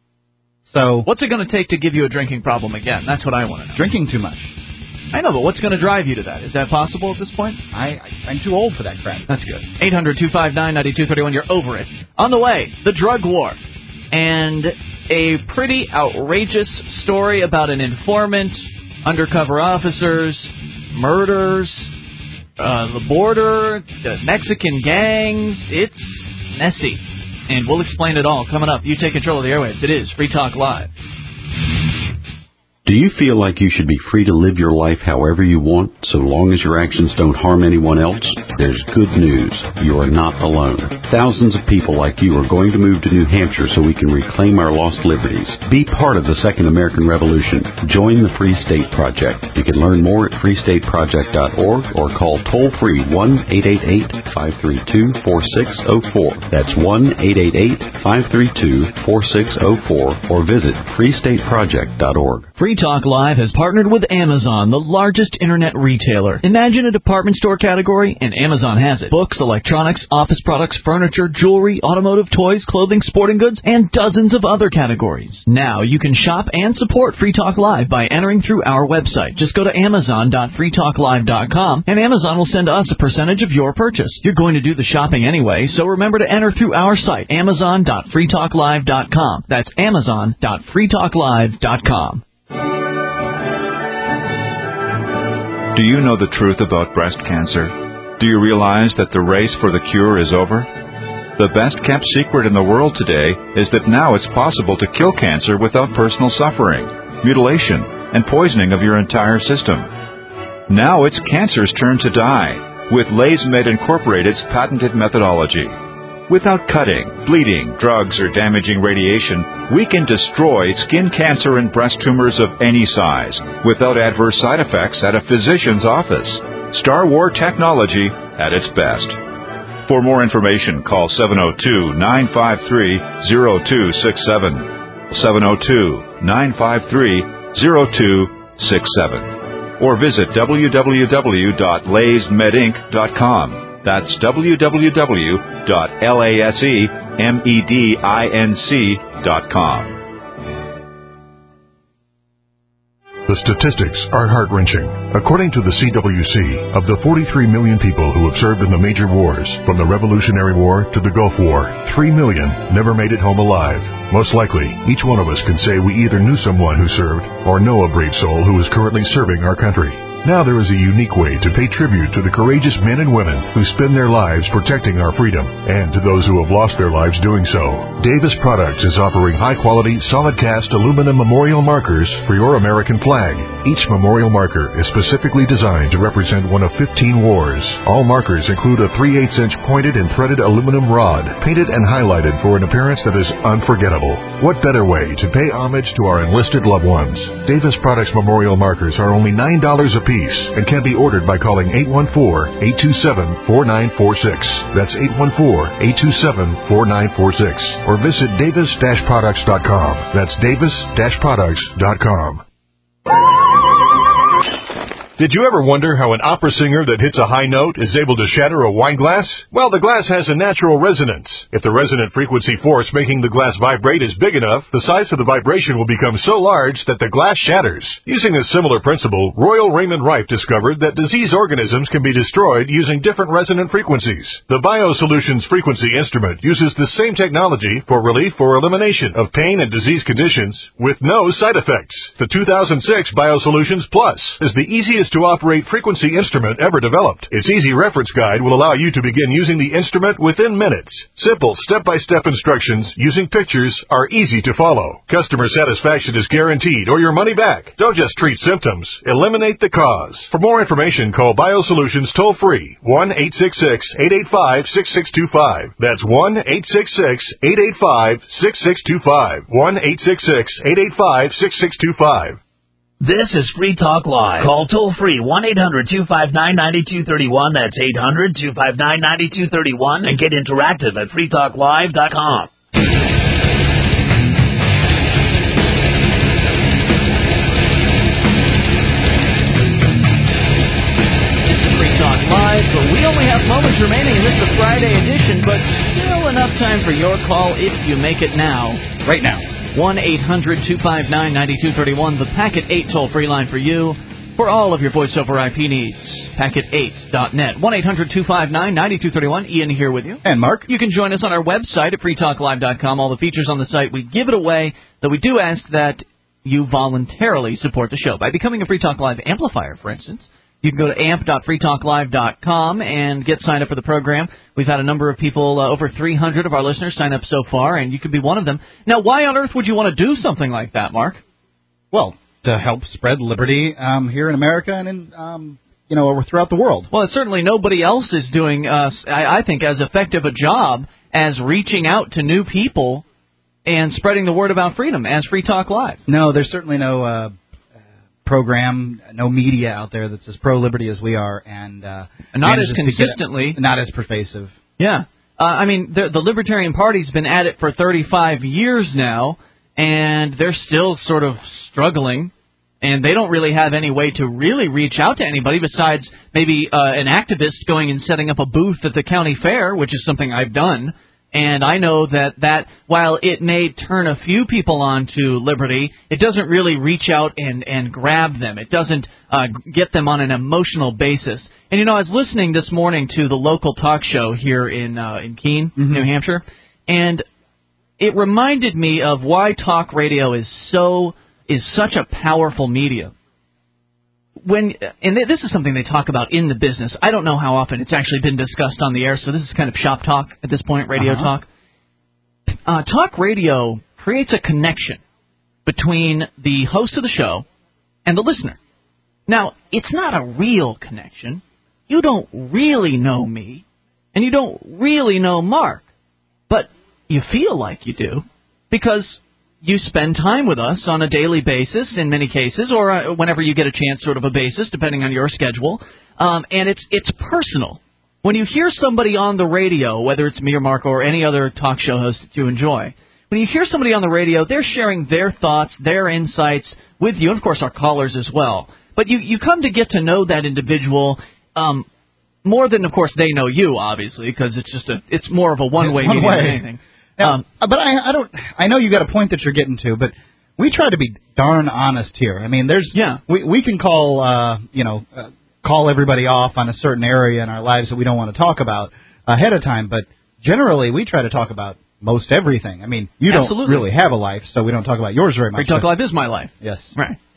Speaker 2: So
Speaker 1: what's it going to take to give you a drinking problem again? That's what I want to know.
Speaker 2: Drinking too much.
Speaker 1: I know, but what's going to drive you to that? Is that possible at this point?
Speaker 2: I, I, I'm too old for that crap.
Speaker 1: That's good. eight hundred two five nine nine two three one. You're over it. On the way, the drug war. And a pretty outrageous story about an informant, undercover officers, murders, uh, the border, the Mexican gangs. It's messy. And we'll explain it all coming up. You take control of the airwaves. It is Free Talk Live.
Speaker 5: Do you feel like you should be free to live your life however you want, so long as your actions don't harm anyone else? There's good news. You are not alone. Thousands of people like you are going to move to New Hampshire so we can reclaim our lost liberties. Be part of the Second American Revolution. Join the Free State Project. You can learn more at free state project dot org or call toll-free one eight eight eight, five three two, four six zero four. That's one eight eight eight, five three two, four six zero four or visit free state project dot org.
Speaker 1: Free Talk Live has partnered with Amazon, the largest internet retailer. Imagine a department store category, and Amazon has it. Books, electronics, office products, furniture, jewelry, automotive, toys, clothing, sporting goods, and dozens of other categories. Now you can shop and support Free Talk Live by entering through our website. Just go to amazon dot free talk live dot com, and Amazon will send us a percentage of your purchase. You're going to do the shopping anyway, so remember to enter through our site, amazon dot free talk live dot com. That's amazon dot free talk live dot com.
Speaker 16: Do you know the truth about breast cancer? Do you realize that the race for the cure is over? The best-kept secret in the world today is that now it's possible to kill cancer without personal suffering, mutilation, and poisoning of your entire system. Now it's cancer's turn to die with LaysMed Incorporated's patented methodology. Without cutting, bleeding, drugs, or damaging radiation, we can destroy skin cancer and breast tumors of any size without adverse side effects at a physician's office. Star War technology at its best. For more information, call seven oh two, nine five three, oh two six seven, seven oh two, nine five three, oh two six seven, or visit w w w dot lays med inc dot com. That's w w w dot lasemedinc dot com.
Speaker 17: The statistics are heart-wrenching. According to the C W C, of the forty-three million people who have served in the major wars, from the Revolutionary War to the Gulf War, three million never made it home alive. Most likely, each one of us can say we either knew someone who served or know a brave soul who is currently serving our country. Now there is a unique way to pay tribute to the courageous men and women who spend their lives protecting our freedom, and to those who have lost their lives doing so. Davis Products is offering high-quality, solid-cast aluminum memorial markers for your American flag. Each memorial marker is specifically designed to represent one of fifteen wars. All markers include a three eighths inch pointed and threaded aluminum rod, painted and highlighted for an appearance that is unforgettable. What better way to pay homage to our enlisted loved ones? Davis Products memorial markers are only nine dollars a piece and can be ordered by calling eight one four, eight two seven, four nine four six. That's eight one four, eight two seven, four nine four six. Or visit davis dash products dot com. That's davis dash products dot com.
Speaker 18: Did you ever wonder how an opera singer that hits a high note is able to shatter a wine glass? Well, the glass has a natural resonance. If the resonant frequency force making the glass vibrate is big enough, the size of the vibration will become so large that the glass shatters. Using a similar principle, Royal Raymond Rife discovered that disease organisms can be destroyed using different resonant frequencies. The BioSolutions frequency instrument uses the same technology for relief or elimination of pain and disease conditions with no side effects. The two thousand six BioSolutions Plus is the easiest to operate frequency instrument ever developed. Its easy reference guide will allow you to begin using the instrument within minutes. Simple step-by-step instructions using pictures are easy to follow. Customer satisfaction is guaranteed or your money back. Don't just treat symptoms, eliminate the cause. For more information, call BioSolutions toll-free, one eight six six, eight eight five, six six two five. That's one eight six six, eight eight five, six six two five. one eight six six, eight eight five, six six two five.
Speaker 11: This is Free Talk Live. Call toll-free one eight hundred two five nine nine two three one. That's eight hundred two five nine nine two three one. And get interactive at free talk live dot com.
Speaker 1: Free Talk Live, but we only have moments remaining in this Friday edition, but still enough time for your call if you make it now.
Speaker 2: Right now.
Speaker 1: one eight hundred two five nine nine two three one, the Packet eight toll-free line for you for all of your voice-over I P needs. packet eight dot net. one eight hundred two five nine nine two three one. Ian here with you.
Speaker 2: And Mark.
Speaker 1: You can join us on our website at free talk live dot com. All the features on the site, we give it away, though we do ask that you voluntarily support the show by becoming a Free Talk Live amplifier, for instance. You can go to amp dot free talk live dot com and get signed up for the program. We've had a number of people, uh, over three hundred of our listeners sign up so far, and you could be one of them. Now, why on earth would you want to do something like that, Mark?
Speaker 2: Well, to help spread liberty um, here in America and in, um, you know, throughout the world.
Speaker 1: Well, certainly nobody else is doing, uh, I, I think, as effective a job as reaching out to new people and spreading the word about freedom as Free Talk Live.
Speaker 2: No, there's certainly no uh, program, no media out there that's as pro-liberty as we are, and uh,
Speaker 1: not as consistently,
Speaker 2: get, not as pervasive.
Speaker 1: Yeah, uh, I mean, the, the Libertarian Party's been at it for thirty-five years now, and they're still sort of struggling, and they don't really have any way to really reach out to anybody besides maybe uh, an activist going and setting up a booth at the county fair, which is something I've done. And I know that, that while it may turn a few people on to liberty, it doesn't really reach out and, and grab them. It doesn't uh, get them on an emotional basis. And, you know, I was listening this morning to the local talk show here in uh, in Keene, mm-hmm. New Hampshire, and it reminded me of why talk radio is so is such a powerful media. When and this is something they talk about in the business. I don't know how often it's actually been discussed on the air, so this is kind of shop talk at this point, radio uh-huh. talk. Uh, talk radio creates a connection between the host of the show and the listener. Now, it's not a real connection. You don't really know me, and you don't really know Mark, but you feel like you do because you spend time with us on a daily basis in many cases, or uh, whenever you get a chance, sort of a basis, depending on your schedule. Um, and it's it's personal. When you hear somebody on the radio, whether it's me or Mark or any other talk show host that you enjoy, when you hear somebody on the radio, they're sharing their thoughts, their insights with you, and of course our callers as well. But you, you come to get to know that individual um, more than, of course, they know you, obviously, because it's just a it's more of a one-way
Speaker 2: one
Speaker 1: medium
Speaker 2: way.
Speaker 1: than anything.
Speaker 2: Now,
Speaker 1: um,
Speaker 2: but I, I don't. I know you got a point that you're getting to, but we try to be darn honest here. I mean, there's
Speaker 1: yeah.
Speaker 2: we we can call uh, you know uh, call everybody off on a certain area in our lives that we don't want to talk about ahead of time, but generally we try to talk about most everything. I mean, you
Speaker 1: Absolutely.
Speaker 2: don't really have a life, so we don't talk about yours very much.
Speaker 1: Free Talk Live is my life.
Speaker 2: Yes.
Speaker 1: Right.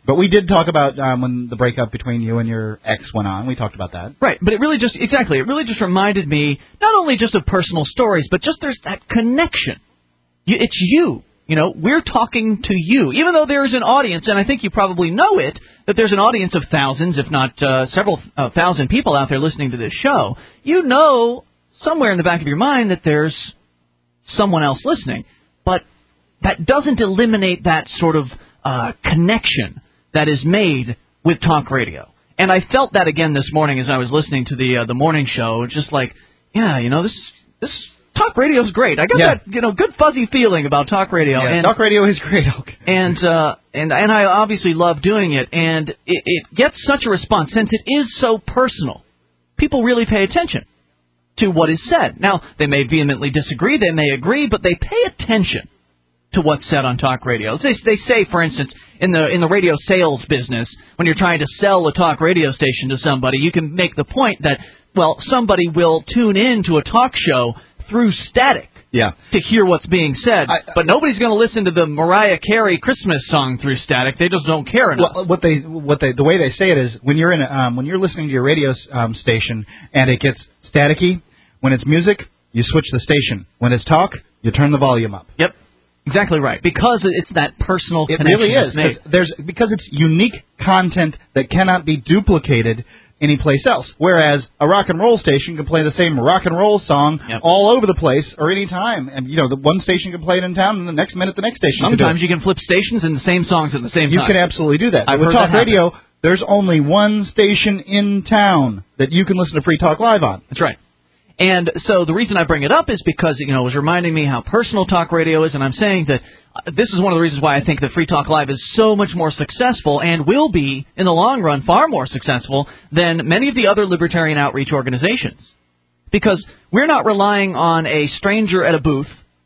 Speaker 2: But we did talk about um, when the breakup between you and your ex went on. We talked about that.
Speaker 1: Right, but it really just, exactly, it really just reminded me not only just of personal stories, but just there's that connection. You, it's you. You know, we're talking to you. Even though there's an audience, and I think you probably know it, that there's an audience of thousands, if not uh, several uh, thousand people out there listening to this show, you know somewhere in the back of your mind that there's someone else listening. But that doesn't eliminate that sort of uh, connection that is made with talk radio. And I felt that again this morning as I was listening to the uh, the morning show, just like, yeah, you know, this this talk radio is great. I got
Speaker 2: yeah.
Speaker 1: that, you know, good fuzzy feeling about talk radio.
Speaker 2: Yeah,
Speaker 1: and,
Speaker 2: talk radio is great. Okay.
Speaker 1: And uh, and and I obviously love doing it, and it, it gets such a response since it is so personal. People really pay attention to what is said. Now, they may vehemently disagree, they may agree, but they pay attention to what's said on talk radio. They, they say, for instance, in the in the radio sales business, when you're trying to sell a talk radio station to somebody, you can make the point that, well, somebody will tune in to a talk show through static
Speaker 2: yeah.
Speaker 1: to hear what's being said, I, but nobody's going to listen to the Mariah Carey Christmas song through static. They just don't care enough.
Speaker 2: Well, what they, what they, the way they say it is when you're in, a, um, when you're listening to your radio um, station and it gets staticky, when it's music, you switch the station. When it's talk, you turn the volume up.
Speaker 1: Yep. Exactly right, because it's that personal
Speaker 2: it
Speaker 1: connection.
Speaker 2: It really is.
Speaker 1: Made.
Speaker 2: There's because it's unique content that cannot be duplicated anyplace else. Whereas a rock and roll station can play the same rock and roll song
Speaker 1: yep.
Speaker 2: all over the place or any time. And you know, the one station can play it in town, and the next minute the next station.
Speaker 1: Sometimes
Speaker 2: can
Speaker 1: you can flip stations and the same songs at the same
Speaker 2: you
Speaker 1: time.
Speaker 2: You can absolutely do that.
Speaker 1: I've
Speaker 2: With
Speaker 1: heard
Speaker 2: talk
Speaker 1: that
Speaker 2: radio, there's only one station in town that you can listen to Free Talk Live on.
Speaker 1: That's right. And so the reason I bring it up is because, you know, it was reminding me how personal talk radio is, and I'm saying that uh, this is one of the reasons why I think that Free Talk Live is so much more successful and will be, in the long run, far more successful than many of the other libertarian outreach organizations. Because we're not relying on a stranger at a booth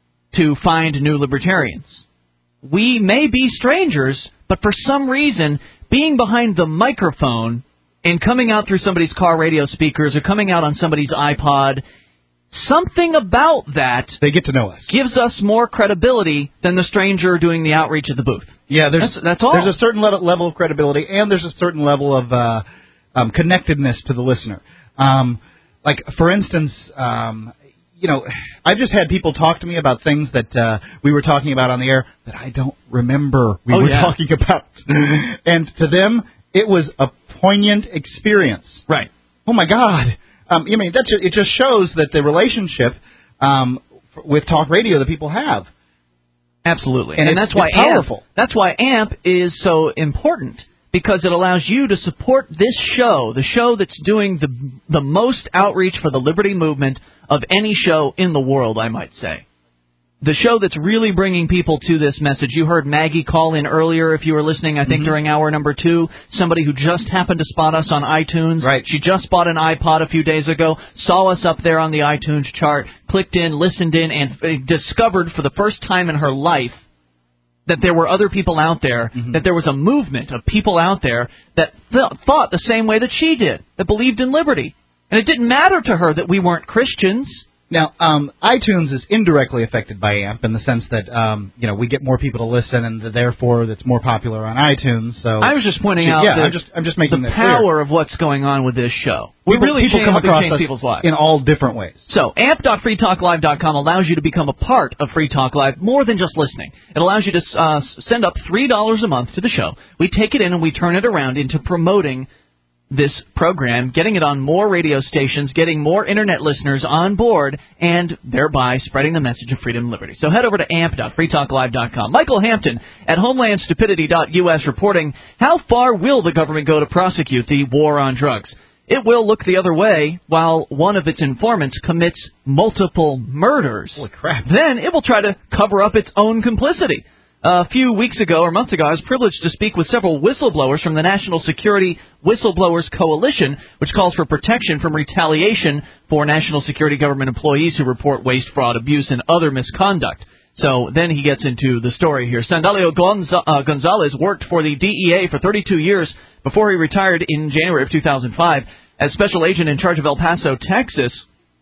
Speaker 1: to find new libertarians. We may be strangers, but for some reason, being behind the microphone and coming out through somebody's car radio speakers or coming out on somebody's iPod, something about that
Speaker 2: they get to know us
Speaker 1: gives us more credibility than the stranger doing the outreach at the booth.
Speaker 2: Yeah, there's
Speaker 1: that's, that's all.
Speaker 2: There's a certain le- level of credibility, and there's a certain level of uh, um, connectedness to the listener. Um, like, for instance, um, you know, I've just had people talk to me about things that uh, we were talking about on the air that I don't remember we
Speaker 1: oh,
Speaker 2: were
Speaker 1: yeah.
Speaker 2: talking about. And to them, it was a poignant experience.
Speaker 1: Right.
Speaker 2: Oh, my God. Um, I mean, that's, it just shows that the relationship um, with talk radio that people have.
Speaker 1: Absolutely.
Speaker 2: And,
Speaker 1: and
Speaker 2: it's,
Speaker 1: that's why
Speaker 2: it's powerful.
Speaker 1: A M P, that's why A M P is so important, because it allows you to support this show, the show that's doing the the most outreach for the liberty movement of any show in the world, I might say. The show that's really bringing people to this message. You heard Maggie call in earlier, if you were listening, I think, mm-hmm. during hour number two. Somebody who just happened to spot us on iTunes.
Speaker 2: Right.
Speaker 1: She just bought an iPod a few days ago, saw us up there on the iTunes chart, clicked in, listened in, and discovered for the first time in her life that there were other people out there, mm-hmm. that there was a movement of people out there that th- thought the same way that she did, that believed in liberty. And it didn't matter to her that we weren't Christians.
Speaker 2: Now, um, iTunes is indirectly affected by A M P in the sense that, um, you know, we get more people to listen, and therefore it's more popular on iTunes. So
Speaker 1: I was just pointing out
Speaker 2: yeah,
Speaker 1: the,
Speaker 2: I'm just, I'm just making
Speaker 1: the
Speaker 2: that
Speaker 1: power
Speaker 2: clear.
Speaker 1: of what's going on with this show. We
Speaker 2: people,
Speaker 1: really
Speaker 2: people
Speaker 1: change,
Speaker 2: come across
Speaker 1: change
Speaker 2: us
Speaker 1: people's lives
Speaker 2: in all different ways.
Speaker 1: So, A M P dot free talk live dot com allows you to become a part of Free Talk Live more than just listening. It allows you to uh, send up three dollars a month to the show. We take it in and we turn it around into promoting this program, getting it on more radio stations, getting more Internet listeners on board, and thereby spreading the message of freedom and liberty. So head over to A M P dot free talk live dot com. Michael Hampton at homeland stupidity dot U S reporting, how far will the government go to prosecute the war on drugs? It will look the other way while one of its informants commits multiple murders.
Speaker 2: Holy crap.
Speaker 1: Then it will try to cover up its own complicity. A few weeks ago, or months ago, I was privileged to speak with several whistleblowers from the National Security Whistleblowers Coalition, which calls for protection from retaliation for national security government employees who report waste, fraud, abuse, and other misconduct. So then he gets into the story here. Sandalio Gonza- uh, Gonzalez worked for the D E A for thirty-two years before he retired in January of two thousand five as special agent in charge of El Paso, Texas.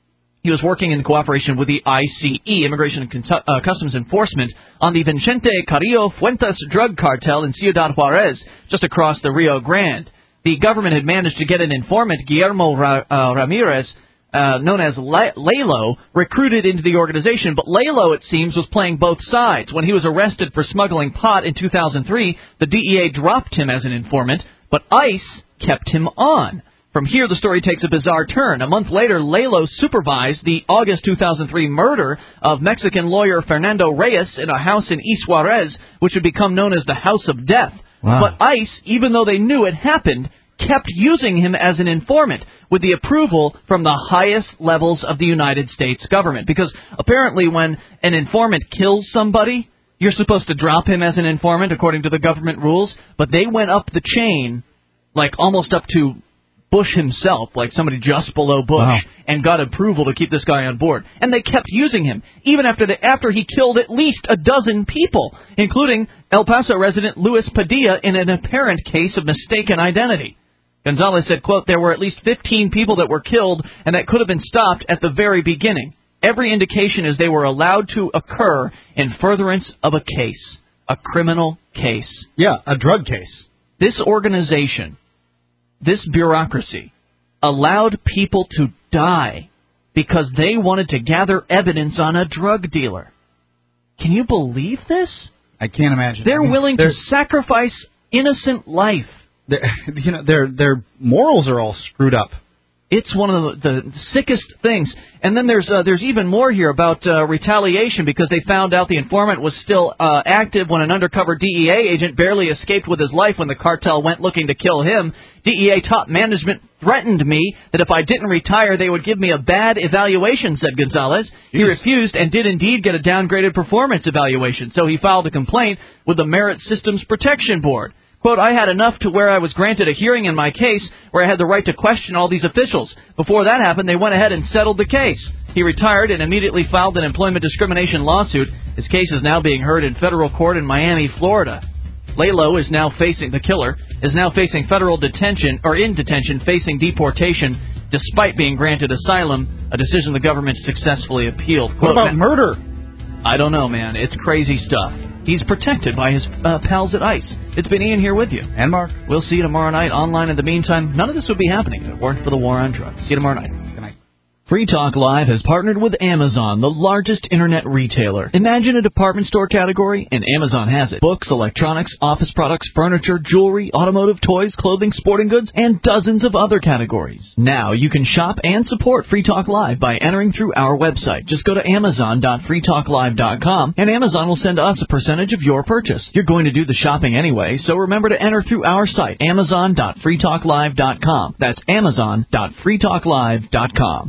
Speaker 1: He was working in cooperation with the I C E, Immigration and Contu- uh, Customs Enforcement, on the Vicente Carrillo Fuentes drug cartel in Ciudad Juarez, just across the Rio Grande. The government had managed to get an informant, Guillermo Ra- uh, Ramirez, uh, known as Le- Lalo, recruited into the organization. But Lalo, it seems, was playing both sides. When he was arrested for smuggling pot in two thousand three, the D E A dropped him as an informant, but ICE kept him on. From here, the story takes a bizarre turn. A month later, Lalo supervised the August two thousand three murder of Mexican lawyer Fernando Reyes in a house in East Juarez, which would become known as the House of Death.
Speaker 2: Wow.
Speaker 1: But ICE, even though they knew it happened, kept using him as an informant with the approval from the highest levels of the United States government. Because apparently when an informant kills somebody, you're supposed to drop him as an informant according to the government rules. But they went up the chain, like almost up to Bush himself, like somebody just below Bush, wow. and got approval to keep this guy on board. And they kept using him, even after the, after he killed at least a dozen people, including El Paso resident Luis Padilla in an apparent case of mistaken identity. Gonzalez said, quote, there were at least fifteen people that were killed, and that could have been stopped at the very beginning. Every indication is they were allowed to occur in furtherance of a case, a criminal case.
Speaker 2: Yeah, a drug case.
Speaker 1: This organization, this bureaucracy, allowed people to die because they wanted to gather evidence on a drug dealer. Can you believe this?
Speaker 2: I can't imagine.
Speaker 1: They're
Speaker 2: I mean,
Speaker 1: willing
Speaker 2: they're,
Speaker 1: to sacrifice innocent life.
Speaker 2: You know, their their morals are all screwed up.
Speaker 1: It's one of the, the sickest things. And then there's uh, there's even more here about uh, retaliation, because they found out the informant was still uh, active when an undercover D E A agent barely escaped with his life when the cartel went looking to kill him. D E A top management threatened me that if I didn't retire, they would give me a bad evaluation, said Gonzalez. He yes. refused and did indeed get a downgraded performance evaluation, so he filed a complaint with the Merit Systems Protection Board. Quote, I had enough to where I was granted a hearing in my case where I had the right to question all these officials. Before that happened, they went ahead and settled the case. He retired and immediately filed an employment discrimination lawsuit. His case is now being heard in federal court in Miami, Florida. Lalo is now facing, the killer, is now facing federal detention, or in detention, facing deportation, despite being granted asylum, a decision the government successfully appealed. Quote,
Speaker 2: what about murder?
Speaker 1: I don't know, man. It's crazy stuff. He's protected by his uh, pals at ICE. It's been Ian here with you.
Speaker 2: And Mark.
Speaker 1: We'll see you tomorrow night online. In the meantime, none of this would be happening if it weren't for the war on drugs. See you tomorrow night. Good night. Free Talk Live has partnered with Amazon, the largest internet retailer. Imagine a department store category, and Amazon has it. Books, electronics, office products, furniture, jewelry, automotive, toys, clothing, sporting goods, and dozens of other categories. Now you can shop and support Free Talk Live by entering through our website. Just go to amazon dot free talk live dot com, and Amazon will send us a percentage of your purchase. You're going to do the shopping anyway, so remember to enter through our site, amazon dot free talk live dot com. That's amazon dot free talk live dot com.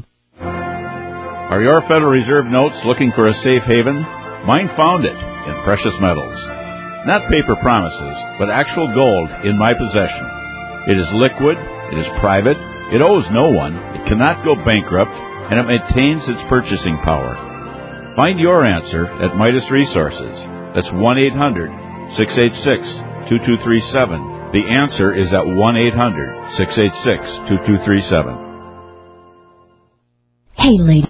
Speaker 16: Are your Federal Reserve notes looking for a safe haven? Mine found it in precious metals. Not paper promises, but actual gold in my possession. It is liquid, it is private, it owes no one, it cannot go bankrupt, and it maintains its purchasing power. Find your answer at Midas Resources. That's one eight hundred six eight six two two three seven. The answer is at one eight hundred six eight six two two three seven.
Speaker 12: Hey, lady.